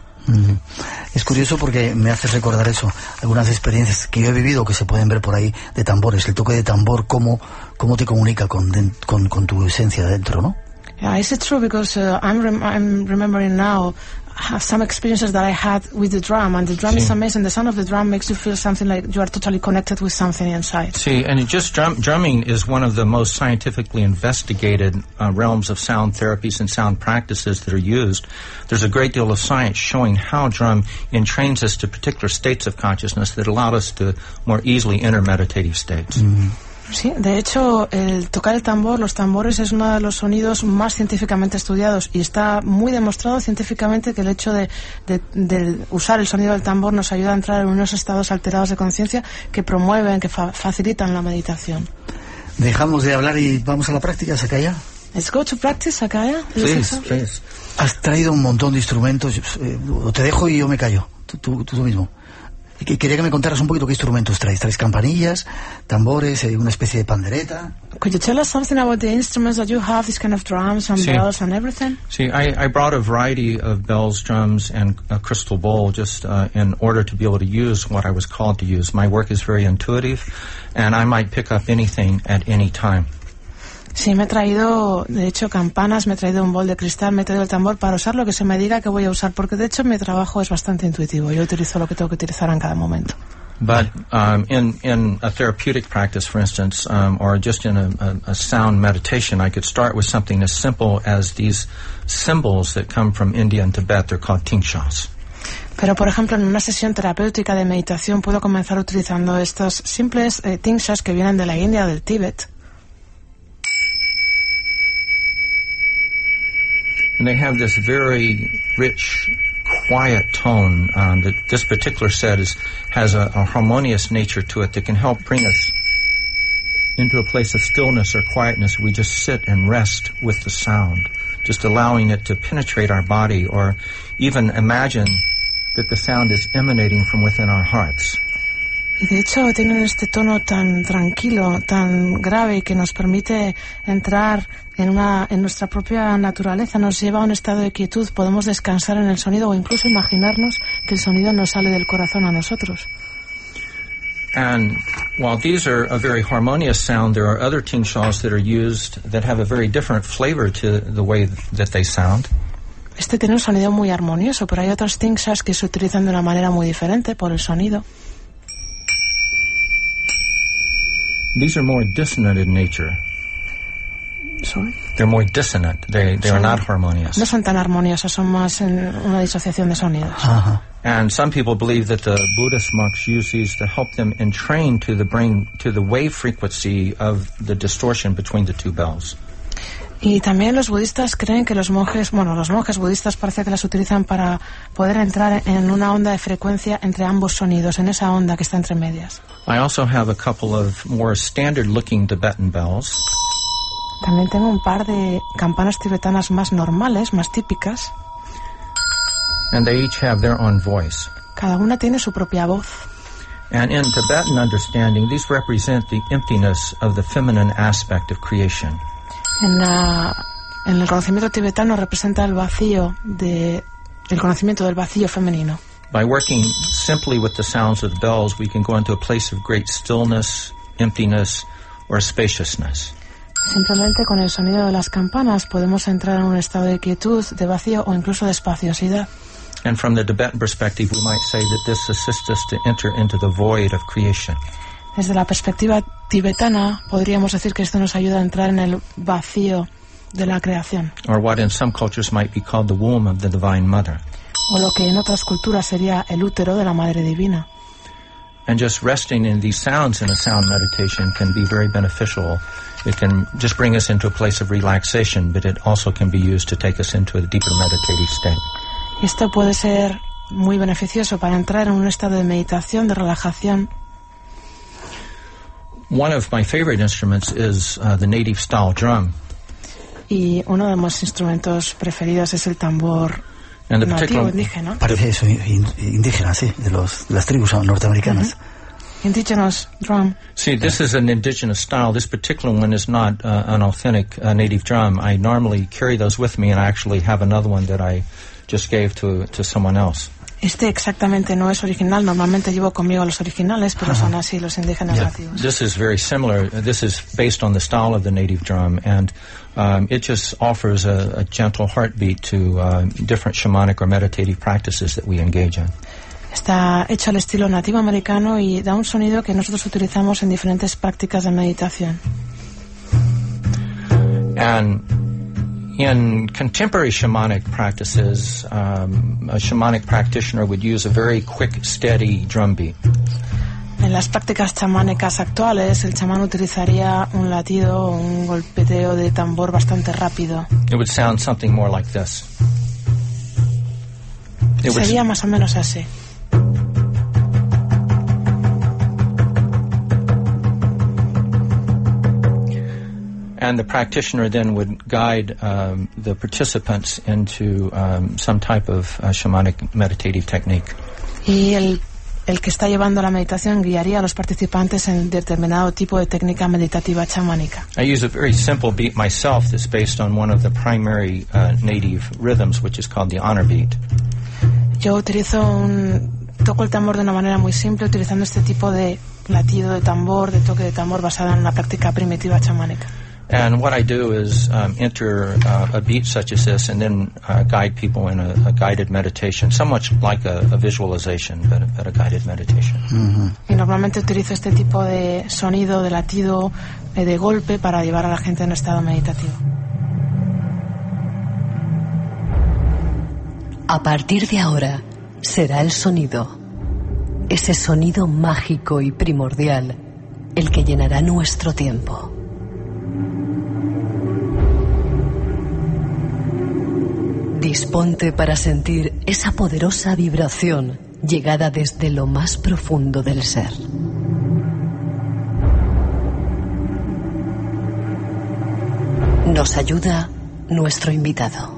Es curioso porque me hace recordar eso, algunas experiencias que yo he vivido que se pueden ver por ahí de tambores, el toque de tambor, cómo te comunica con tu esencia dentro, ¿no? Is it true? Because I'm remembering now some experiences that I had with the drum, and the drum is amazing. The sound of the drum makes you feel something like you are totally connected with something inside. See, and it just drumming is one of the most scientifically investigated realms of sound therapies and sound practices that are used. There's a great deal of science showing how drum entrains us to particular states of consciousness that allow us to more easily enter meditative states. Sí, de hecho, el tocar el tambor, los tambores, es uno de los sonidos más científicamente estudiados y está muy demostrado científicamente que el hecho de usar el sonido del tambor nos ayuda a entrar en unos estados alterados de conciencia que promueven, que facilitan la meditación. Dejamos de hablar y vamos a la práctica, Sakaya. Let's go to practice, Sakaya. Please. Has traído un montón de instrumentos, te dejo y yo me callo, tú mismo. Quería que me contaras un poquito qué instrumentos traes. ¿Traes campanillas, tambores, una especie de pandereta? Could you tell us something about the instruments that you have, this kind of drums and bells and everything? See, I brought a variety of bells, drums, and a crystal bowl just in order to be able to use what I was called to use. My work is very intuitive, and I might pick up anything at any time. Sí, me he traído, de hecho, campanas, me he traído un bol de cristal, me he traído el tambor para usar lo que se me diga que voy a usar, porque de hecho mi trabajo es bastante intuitivo. Yo utilizo lo que tengo que utilizar en cada momento. But in a therapeutic practice, for instance, or just in a sound meditation, I could start with something as simple as these symbols that come from India and Tibet. They're called tingshas. Pero, por ejemplo, en una sesión terapéutica de meditación puedo comenzar utilizando estos simples tingshas que vienen de la India o del Tíbet. And they have this very rich, quiet tone that this particular set has a harmonious nature to it that can help bring us into a place of stillness or quietness. We just sit and rest with the sound, just allowing it to penetrate our body, or even imagine that the sound is emanating from within our hearts. Y de hecho tienen este tono tan tranquilo, tan grave, que nos permite entrar en nuestra propia naturaleza, nos lleva a un estado de quietud, podemos descansar en el sonido o incluso imaginarnos que el sonido nos sale del corazón a nosotros. And while these are a very harmonious sound, there are other tingshas that are used that have a very different flavor to the way that they sound. Este tiene un sonido muy armonioso, pero hay otros tingshas que se utilizan de una manera muy diferente por el sonido. These are more dissonant in nature. Sorry? They're more dissonant. They are not harmonious. No son tan armoniosas, son más en una disociación de sonidos. Uh-huh. And some people believe that the Buddhist monks use these to help them entrain to the wave frequency of the distortion between the two bells. Y también los budistas creen que los monjes budistas parece que las utilizan para poder entrar en una onda de frecuencia entre ambos sonidos, en esa onda que está entre medias. I also have a couple of more standard-looking Tibetan bells. También tengo un par de campanas tibetanas más normales, más típicas. And they each have their own voice. Cada una tiene su propia voz. And in Tibetan understanding, these represent the emptiness of the feminine aspect of creation. En el conocimiento tibetano representa el vacío el conocimiento del vacío femenino. By working simply with the sounds of the bells, we can go into a place of great stillness, emptiness, or spaciousness. Simplemente con el sonido de las campanas podemos entrar en un estado de quietud, de vacío o incluso de espaciosidad. And from the Tibetan perspective, we might say that this assists us to enter into the void of creation. Desde la perspectiva tibetana, podríamos decir que esto nos ayuda a entrar en el vacío de la creación. Or what in some cultures might be called the womb of the Divine Mother. O lo que en otras culturas sería el útero de la Madre Divina. And just resting in these sounds in a sound meditation can be very beneficial. It can just bring us into a place of relaxation, but it also can be used to take us into a deeper meditative state. Esto puede ser muy beneficioso para entrar en un estado de meditación, de relajación. One of my favorite instruments is the native style drum. Y uno de mis instrumentos preferidos es el tambor nativo indígena. Parece eso, indígena, sí, de las tribus norteamericanas. Mm-hmm. Indigenous drum. See, this is an indigenous style. This particular one is not an authentic native drum. I normally carry those with me, and I actually have another one that I just gave to someone else. Este exactamente no es original. Normalmente llevo conmigo los originales, pero son así los indígenas nativos. This is very similar. This is based on the style of the native drum, and it just offers a gentle heartbeat to different shamanic or meditative practices that we engage in. Está hecho al estilo nativo americano y da un sonido que nosotros utilizamos en diferentes prácticas de meditación. And in contemporary shamanic practices, a shamanic practitioner would use a very quick, steady drum beat. En las prácticas chamánicas actuales, el chamán utilizaría un latido o un golpeteo de tambor bastante rápido. It would sound something more like this. Sería más o menos así. And the practitioner then would guide the participants into some type of shamanic meditative technique. Y el que está llevando la meditación guiaría a los participantes en determinado tipo de técnica meditativa chamánica. I use a very simple beat myself that's based on one of the primary native rhythms, which is called the honor beat. Yo toco el tambor de una manera muy simple, utilizando este tipo de latido de tambor, de toque de tambor basada en una práctica primitiva chamánica. And what I do is enter a beat such as this and then guide people in a guided meditation, somewhat like a visualization, but a guided meditation. Y normalmente utilizo este tipo de sonido, de latido, de golpe para llevar a la gente en estado meditativo. A partir de ahora será el sonido, ese sonido mágico y primordial, el que llenará nuestro tiempo. Disponte para sentir esa poderosa vibración llegada desde lo más profundo del ser. Nos ayuda nuestro invitado.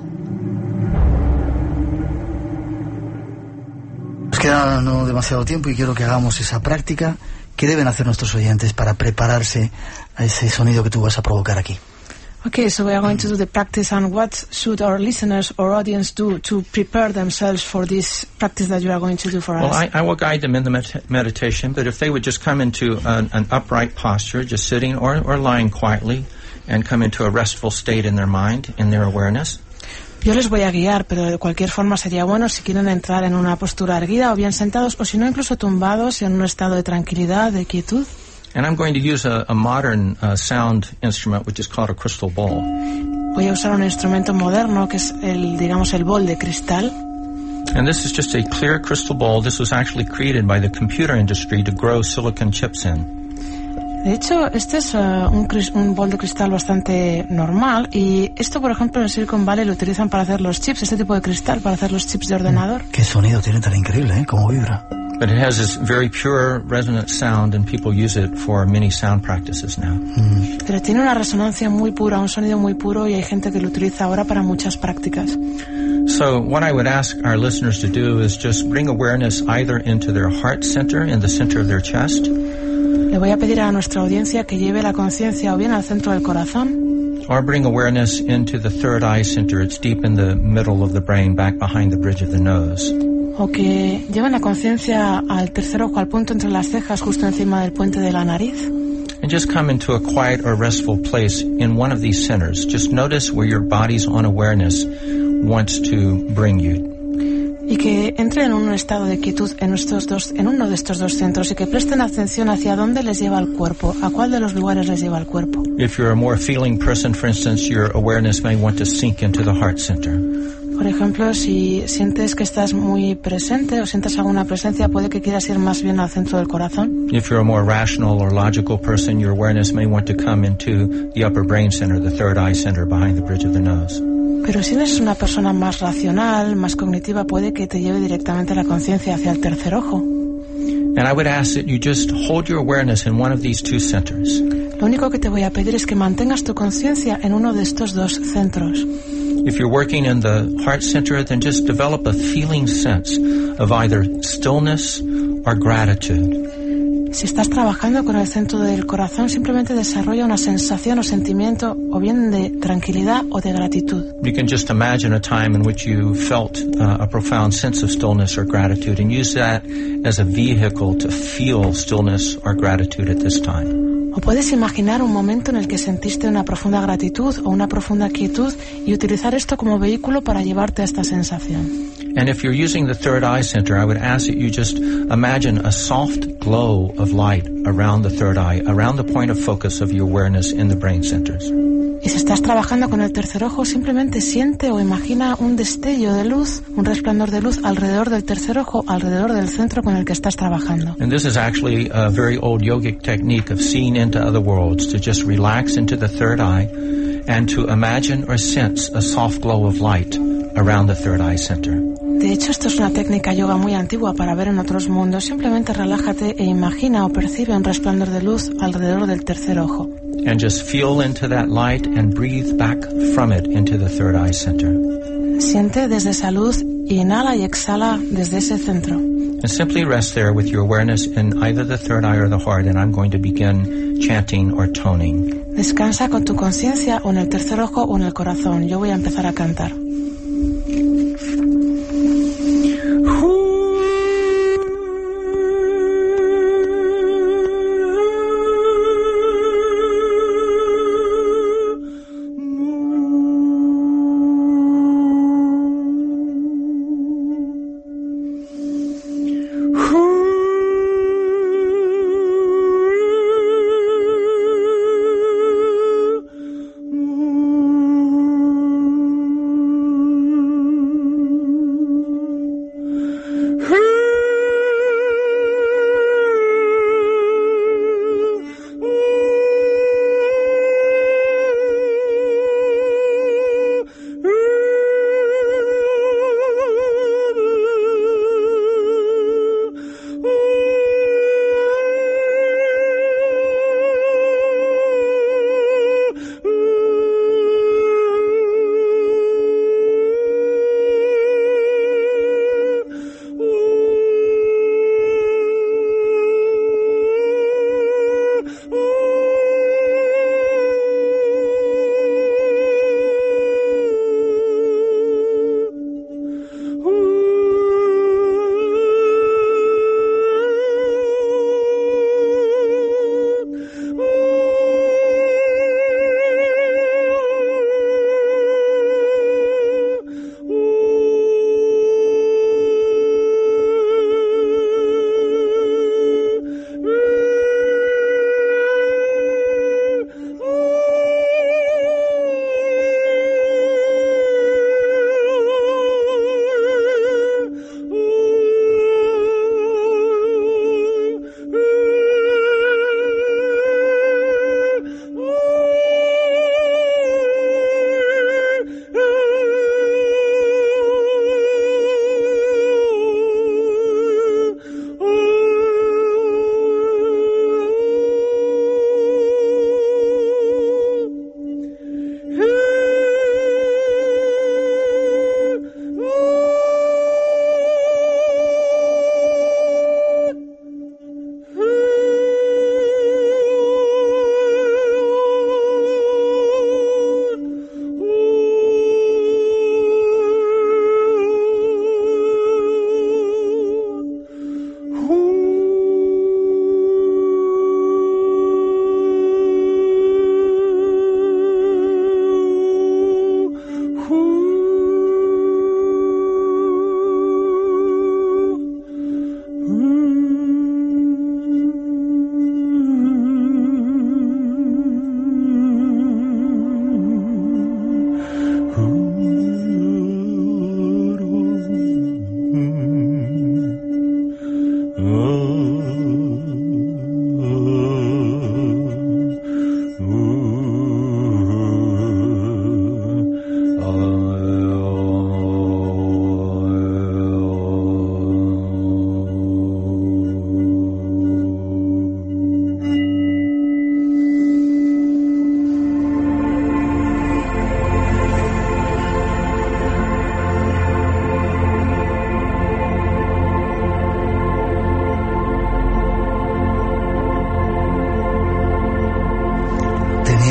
Nos queda no demasiado tiempo y quiero que hagamos esa práctica. ¿Qué deben hacer nuestros oyentes para prepararse a ese sonido que tú vas a provocar aquí? Okay, so we are going to do the practice, and what should our listeners or audience do to prepare themselves for this practice that you are going to do for us? Well, I will guide them in the meditation, but if they would just come into an upright posture, just sitting or lying quietly, and come into a restful state in their mind, in their awareness. Yo les voy a guiar, pero de cualquier forma sería bueno si quieren entrar en una postura erguida o bien sentados, o si no incluso tumbados en un estado de tranquilidad, de quietud. And I'm going to use a modern sound instrument which is called a crystal bowl. Voy a usar un instrumento moderno que es el bol de cristal. And this is just a clear crystal bowl. This was actually created by the computer industry to grow silicon chips in. De hecho, este es un bol de cristal bastante normal, y esto, por ejemplo, en Silicon Valley lo utilizan para hacer los chips, este tipo de cristal para hacer los chips de ordenador. Qué sonido tiene tan increíble, ¿eh? Cómo vibra. But it has this very pure resonant sound, and people use it for many sound practices now. Pero tiene una resonancia muy pura, un sonido muy puro, y hay gente que lo utiliza ahora para muchas prácticas. So what I would ask our listeners to do is just bring awareness either into their heart center, in the center of their chest. Le voy a pedir a nuestra audiencia que lleve la conciencia o bien al centro del corazón, or bring awareness into the third eye center. It's deep in the middle of the brain, back behind the bridge of the nose. O que lleven la conciencia al tercer ojo, al punto entre las cejas, justo encima del puente de la nariz. And just come into a quiet or restful place in one of these centers. Just notice where your body's own awareness wants to bring you. Y que entren en un estado de quietud en uno de estos dos centros, y que presten atención hacia dónde les lleva el cuerpo, a cuál de los lugares les lleva el cuerpo. If you're a more feeling person, for instance, your awareness may want to sink into the heart center. Por ejemplo, si sientes que estás muy presente o sientes alguna presencia, puede que quieras ir más bien al centro del corazón. If you're a more rational or logical person, your awareness may want to come into the upper brain center, the third eye center, behind the bridge of the nose. Pero si eres una persona más racional, más cognitiva, puede que te lleve directamente la conciencia hacia el tercer ojo. And I would ask that you just hold your awareness in one of these two centers. Lo único que te voy a pedir es que mantengas tu conciencia en uno de estos dos centros. If you're working in the heart center, then just develop a feeling sense of either stillness or gratitude. Si estás trabajando con el centro del corazón, simplemente desarrolla una sensación o sentimiento o bien de tranquilidad o de gratitud. You can just imagine a time in which you felt a profound sense of stillness or gratitude and use that as a vehicle to feel stillness or gratitude at this time. O puedes imaginar un momento en el que sentiste una profunda gratitud o una profunda quietud y utilizar esto como vehículo para llevarte a esta sensación. And if you're using the third eye center, I would ask that you just imagine a soft glow of light around the third eye, around the point of focus of your awareness in the brain centers. Y si estás trabajando con el tercer ojo, simplemente siente o imagina un destello de luz, un resplandor de luz alrededor del tercer ojo, alrededor del centro con el que estás trabajando. And this is actually a very old yogic technique of seeing into other worlds, to just relax into the third eye and to imagine or sense a soft glow of light around the third eye center. De hecho, esto es una técnica yoga muy antigua para ver en otros mundos. Simplemente relájate e imagina o percibe un resplandor de luz alrededor del tercer ojo. And just feel into that light and breathe back from it into the third eye center. Siente desde esa luz y inhala y exhala desde ese centro. And simply rest there with your awareness in either the third eye or the heart, and I'm going to begin chanting or toning. Descansa con tu conciencia o en el tercer ojo o en el corazón. Yo voy a empezar a cantar.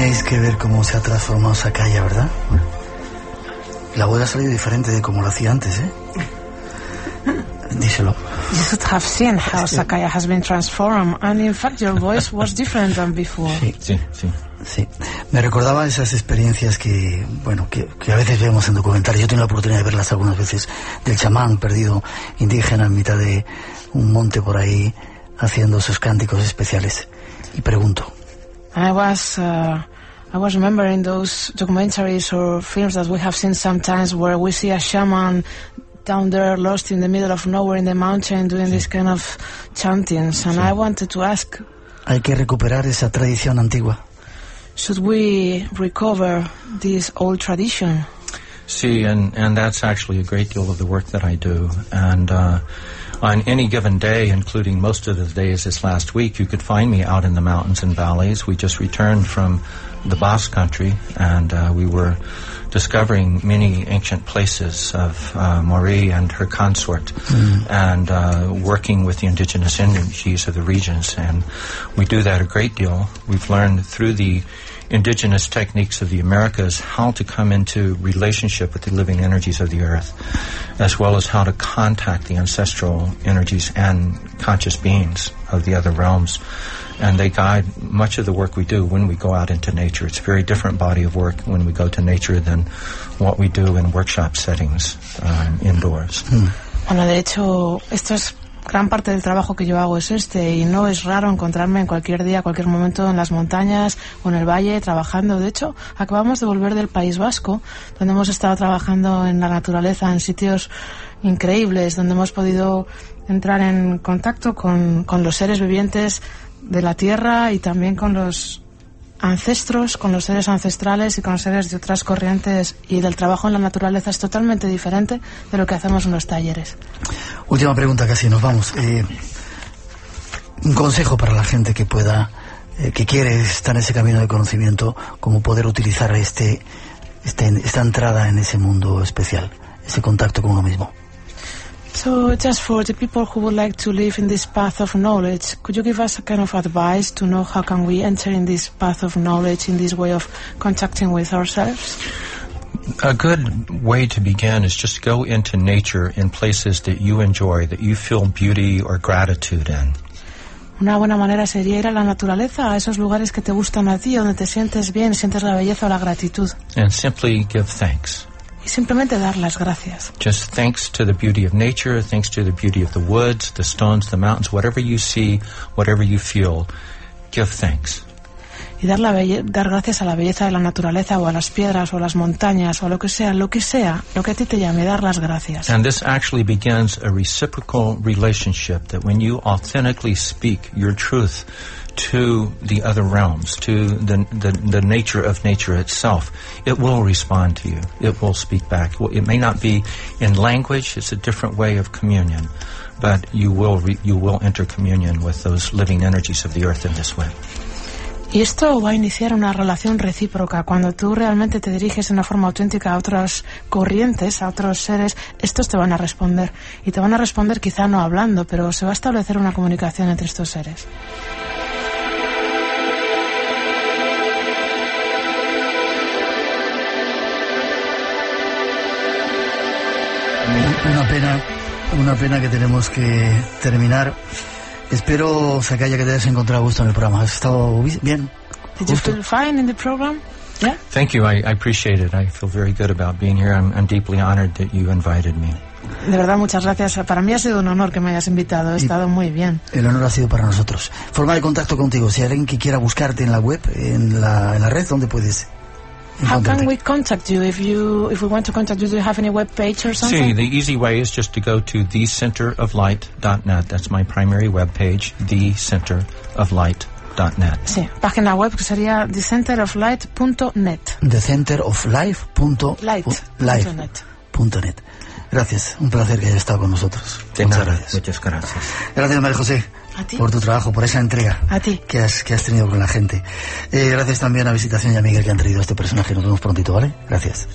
Tenéis que ver cómo se ha transformado Sakaya, ¿verdad? La voz ha salido diferente de como lo hacía antes, ¿eh? Díselo. You should have seen how Sakaya has been transformed, and in fact your voice was different than before. Sí. Me recordaba esas experiencias que a veces vemos en documentales. Yo tengo la oportunidad de verlas algunas veces, del chamán perdido indígena en mitad de un monte por ahí, haciendo sus cánticos especiales. Y pregunto. I was remembering those documentaries or films that we have seen sometimes where we see a shaman down there lost in the middle of nowhere in the mountain doing this kind of chantings, and I wanted to ask, hay que recuperar esa tradición antigua. Should we recover this old tradition? See, and that's actually a great deal of the work that I do. And on any given day, including most of the days this last week, you could find me out in the mountains and valleys. We just returned from the Basque country, and we were discovering many ancient places of Marie and her consort, and working with the indigenous energies of the regions. And we do that a great deal. We've learned through the indigenous techniques of the Americas how to come into relationship with the living energies of the earth, as well as how to contact the ancestral energies and conscious beings of the other realms. And they guide much of the work we do when we go out into nature. It's a very different body of work when we go to nature than what we do in workshop settings indoors. Bueno, de hecho, esto es gran parte del trabajo que yo hago es y no es raro encontrarme en cualquier día, cualquier momento en las montañas o en el valle trabajando. De hecho, acabamos de volver del País Vasco, donde hemos estado trabajando en la naturaleza, en sitios increíbles, donde hemos podido entrar en contacto con los seres vivientes de la tierra y también con los ancestros, con los seres ancestrales y con los seres de otras corrientes, y del trabajo en la naturaleza es totalmente diferente de lo que hacemos en los talleres. Última pregunta, casi nos vamos. Un consejo para la gente que pueda, que quiere estar en ese camino de conocimiento, cómo poder utilizar esta entrada en ese mundo especial, ese contacto con uno mismo. So, just for the people who would like to live in this path of knowledge, could you give us a kind of advice to know how can we enter in this path of knowledge, in this way of contacting with ourselves? A good way to begin is just go into nature in places that you enjoy, that you feel beauty or gratitude in. Una buena manera sería ir a la naturaleza, a esos lugares que te gustan a ti, donde te sientes bien, sientes la belleza o la gratitud. And simply give thanks. Y simplemente dar las gracias. Just thanks to the beauty of nature, thanks to the beauty of the woods, the stones, the mountains, whatever you see, whatever you feel, give thanks. Y dar gracias a la belleza de la naturaleza o a las piedras o a las montañas o a lo que sea, lo que a ti te llame, dar las gracias. And this actually begins a reciprocal relationship, that when you authentically speak your truth to the other realms, to the nature of nature itself, it will respond to you. It will speak back. It may not be in language, it's a different way of communion, but you will enter communion with those living energies of the earth in this way. Y esto va a iniciar una relación recíproca. Cuando tú realmente te diriges de una forma auténtica a otras corrientes, a otros seres, estos te van a responder. Y te van a responder quizá no hablando, pero se va a establecer una comunicación entre estos seres. Una pena que tenemos que terminar. Espero, Sakaya, que te hayas encontrado a gusto en el programa. ¿Has estado bien? Did you feel fine in the program? Yeah? Thank you. I appreciate it. I feel very good about being here. I'm deeply honored that you invited me. De verdad, muchas gracias. Para mí ha sido un honor que me hayas invitado. He estado muy bien. El honor ha sido para nosotros. Forma de contacto contigo. Si hay alguien que quiera buscarte en la web, en la red, ¿dónde puedes? How can we contact you if we want to contact you? Do you have any web page or something? See, the easy way is just to go to thecenteroflight.net. That's my primary web page, thecenteroflight.net. Sí, página web que sería thecenteroflight.net. thecenteroflife.net. Gracias, un placer que hayas estado con nosotros. Muchas gracias. Muchas gracias. Gracias, María José. Por tu trabajo, por esa entrega que has tenido con la gente. Gracias también a Visitación y a Miguel que han traído a este personaje. Nos vemos prontito, ¿vale? Gracias.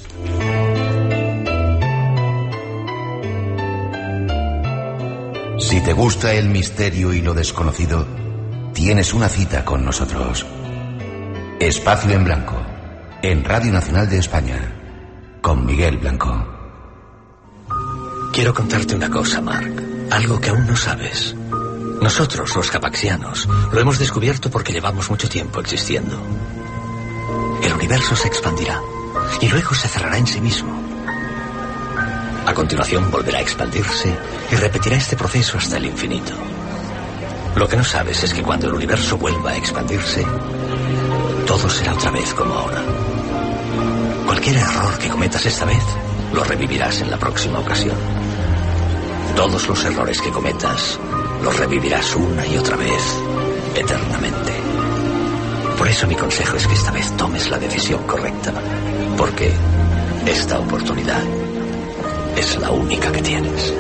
Si te gusta el misterio y lo desconocido, tienes una cita con nosotros. Espacio en Blanco, en Radio Nacional de España, con Miguel Blanco. Quiero contarte una cosa, Mark, algo que aún no sabes. Nosotros, los capaxianos, lo hemos descubierto porque llevamos mucho tiempo existiendo. El universo se expandirá y luego se cerrará en sí mismo. A continuación volverá a expandirse y repetirá este proceso hasta el infinito. Lo que no sabes es que cuando el universo vuelva a expandirse, todo será otra vez como ahora. Cualquier error que cometas esta vez, lo revivirás en la próxima ocasión. Todos los errores que cometas, los revivirás una y otra vez, eternamente. Por eso mi consejo es que esta vez tomes la decisión correcta, porque esta oportunidad es la única que tienes.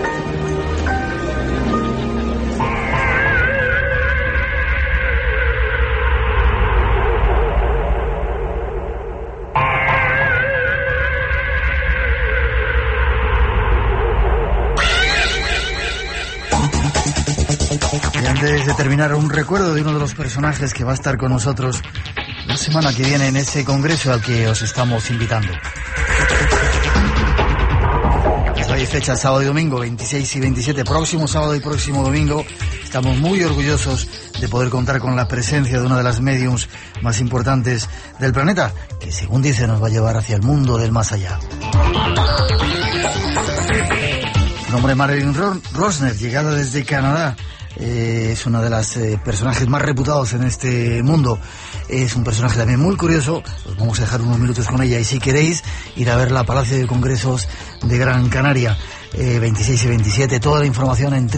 Y antes de terminar, un recuerdo de uno de los personajes que va a estar con nosotros la semana que viene en ese congreso al que os estamos invitando. Hay fecha sábado y domingo, 26 y 27, próximo sábado y próximo domingo. Estamos muy orgullosos de poder contar con la presencia de una de las mediums más importantes del planeta, que según dice nos va a llevar hacia el mundo del más allá. Su nombre es Marilyn Rosner, llegada desde Canadá. Es una de las personajes más reputados en este mundo. Es un personaje también muy curioso. Os vamos a dejar unos minutos con ella y si queréis ir a verla a Palacio de Congresos de Gran Canaria, 26 y 27, toda la información en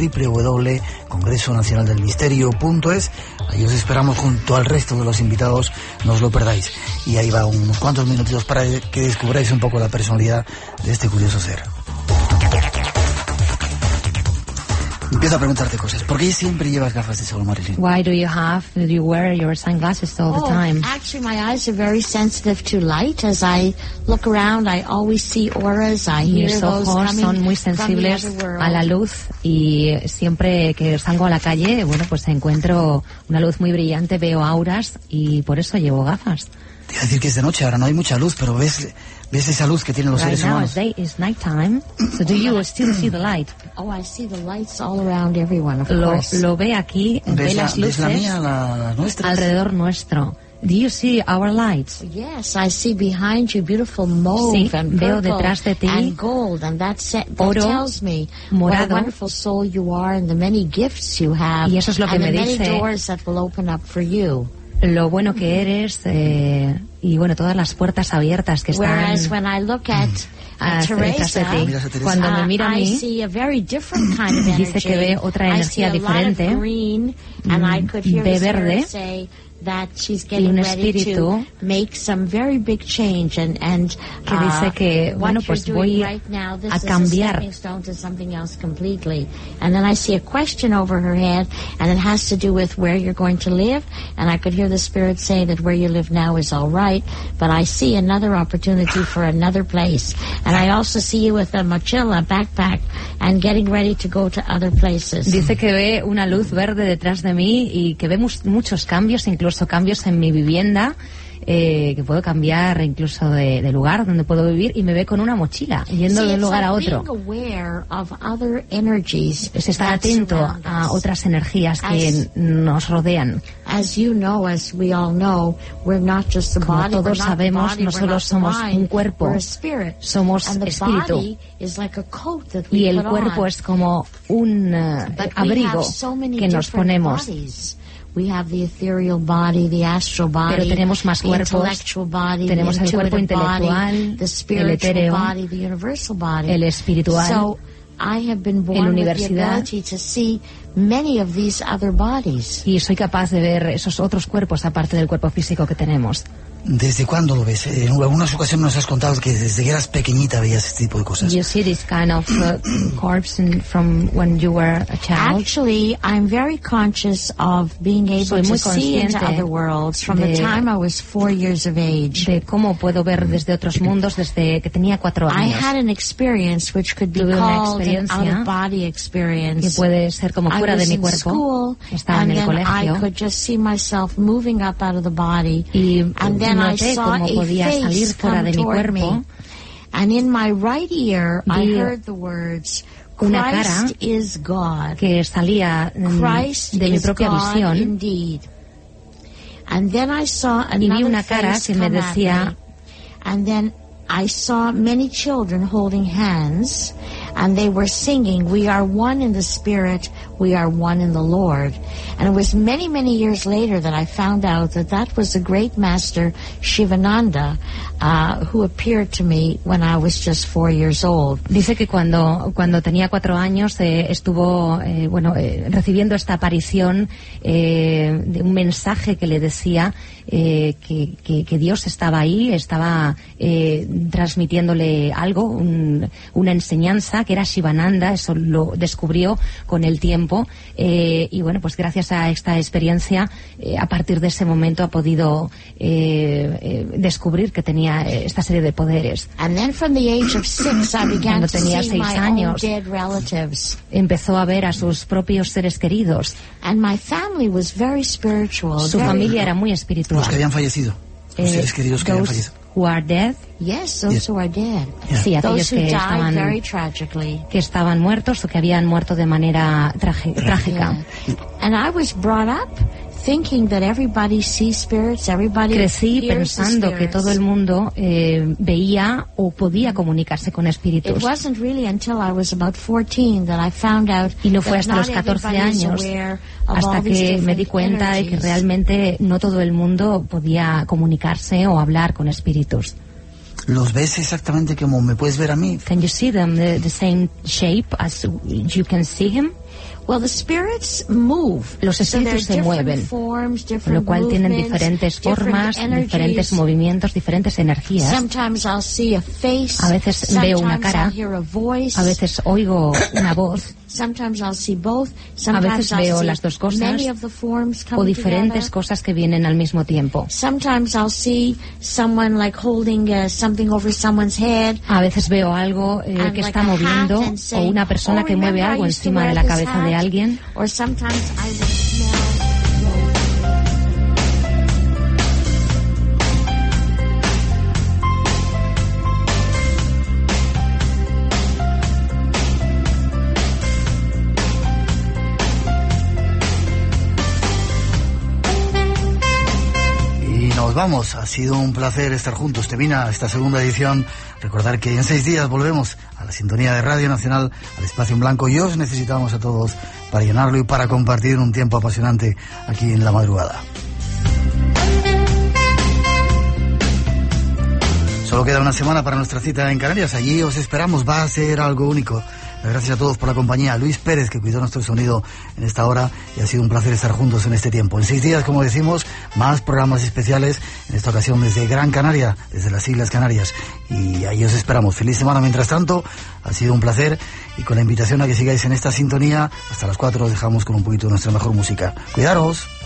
www.congresonacionaldelmisterio.es. Ahí os esperamos junto al resto de los invitados, no os lo perdáis. Y ahí va unos cuantos minutitos para que descubráis un poco la personalidad de este curioso ser. Empiezo a preguntarte cosas. ¿Por qué siempre llevas gafas de sol, Marilyn? Why do you wear your sunglasses all the time? Actually, my eyes are very sensitive to light. As I look around, I always see auras. I hear Mis those ojos coming son muy from the sensibles other world. a la luz y siempre que salgo a la calle, bueno, pues encuentro una luz muy brillante, veo auras y por eso llevo gafas. Te iba a decir que es de noche, ahora no hay mucha luz, pero ves esa luz que tienen los Right seres now humanos. it's nighttime, so do you still see the light? Oh, I see the lights all around everyone, of Lo course. ve aquí, ve las ¿Ves la luces mía, la nuestra? alrededor nuestro. Do you see our lights? Yes, I see behind you beautiful mauve Sí, and veo purple detrás de ti and gold, and that oro, tells me what a morado. wonderful soul you are and the many gifts you have, Y eso es lo que and me the many dice doors that will open up for you. Lo bueno que eres y bueno, todas las puertas abiertas que están Whereas when I look at detrás de Teresa, ti. Cuando me mira a I mí, see a very different kind of dice que ve otra energía I see a lot of diferente. green, and I could hear Ve the spirit verde say that she's y getting un ready espíritu to make some very big change, and que dice que, what bueno, you're pues doing voy right now, this a is cambiar. a stepping stone to something else completely. And then I see a question over her head, and it has to do with where you're going to live, and I could hear the spirit say that where you live now is all right, but I see another opportunity for another place. And I also see you with a mochila, backpack, and getting ready to go to other places. Dice que ve una luz verde detrás de mí y que ve muchos cambios, incluso cambios en mi vivienda, que puedo cambiar incluso de lugar donde puedo vivir, y me ve con una mochila yendo de un lugar a otro. Es estar atento a otras energías que nos rodean. Como todos sabemos, no solo somos un cuerpo, somos espíritu. Y el cuerpo es como un abrigo que nos ponemos. Pero tenemos más cuerpos, tenemos el cuerpo intelectual, el etéreo, el espiritual, el universidad, y soy capaz de ver esos otros cuerpos aparte del cuerpo físico que tenemos. ¿Desde cuándo lo ves? En algunas ocasiones nos has contado que desde que eras pequeñita veías este tipo de cosas. You see this kind of corpse from when you were a child? Actually, I'm very conscious of being able to see into other worlds from the time I was 4 years of age. De cómo puedo ver desde otros mundos desde que tenía 4 años. I had an experience which could be called an out-of-body experience. Que puede ser como fuera de mi cuerpo. Estaba en el colegio. I could just see myself moving up out of the body. And then noté cómo podía salir fuera de mi cuerpo. And in my right ear, I heard the words, una cara is God. Que salía de mi propia visión. Indeed. And then I saw another y vi una cara que me decía, and then I saw many children holding hands, and they were singing, "We are one in the Spirit, we are one in the Lord." And it was many, many years later that I found out that that was the great master Shivananda, who appeared to me when I was just 4 years old. Dice que cuando tenía 4 años estuvo recibiendo esta aparición de un mensaje que le decía que Dios estaba ahí, estaba transmitiéndole algo, una enseñanza que era Shivananda. Eso lo descubrió con el tiempo y bueno, pues gracias a esta experiencia a partir de ese momento ha podido descubrir que tenía esta serie de poderes. And then from the age of 6 I began Cuando tenía 6 años dead relatives. Empezó a ver a sus propios seres queridos. And my family was very spiritual. Su familia era muy espiritual. Los que habían fallecido. Los seres queridos que habían fallecido. Who are dead. Yes, those who are dead. Sí, aquellos que estaban muertos o que habían muerto de manera trágica. And I was brought up thinking that everybody sees spirits, everybody Crecí hears pensando the que todo el mundo veía o podía comunicarse con espíritus. It wasn't really until I was about 14 that I found out y no fue hasta los 14 años hasta que me di cuenta de que realmente no todo el mundo podía comunicarse o hablar con espíritus. ¿Los ves exactamente como me puedes ver a mí? Can you see them the same shape as you can see him? Well, the spirits move. Los espíritus se mueven, con lo cual tienen diferentes formas, diferentes movimientos, diferentes energías. A veces veo una cara, a veces oigo una voz, a veces veo las dos cosas o diferentes cosas que vienen al mismo tiempo. A veces veo algo que está moviendo o una persona que mueve algo encima de la cabeza de alguien. Vamos, ha sido un placer estar juntos. Termina esta segunda edición. Recordar que en 6 días volvemos a la sintonía de Radio Nacional, al Espacio en Blanco, y os necesitamos a todos para llenarlo y para compartir un tiempo apasionante aquí en la madrugada. Solo queda una semana para nuestra cita en Canarias. Allí os esperamos, va a ser algo único. Gracias a todos por la compañía. Luis Pérez, que cuidó nuestro sonido en esta hora, y ha sido un placer estar juntos en este tiempo. En 6 días, como decimos, más programas especiales, en esta ocasión desde Gran Canaria, desde las Islas Canarias, y ahí os esperamos. Feliz semana. Mientras tanto, ha sido un placer, y con la invitación a que sigáis en esta sintonía, hasta las 4 os dejamos con un poquito de nuestra mejor música. Cuidaros.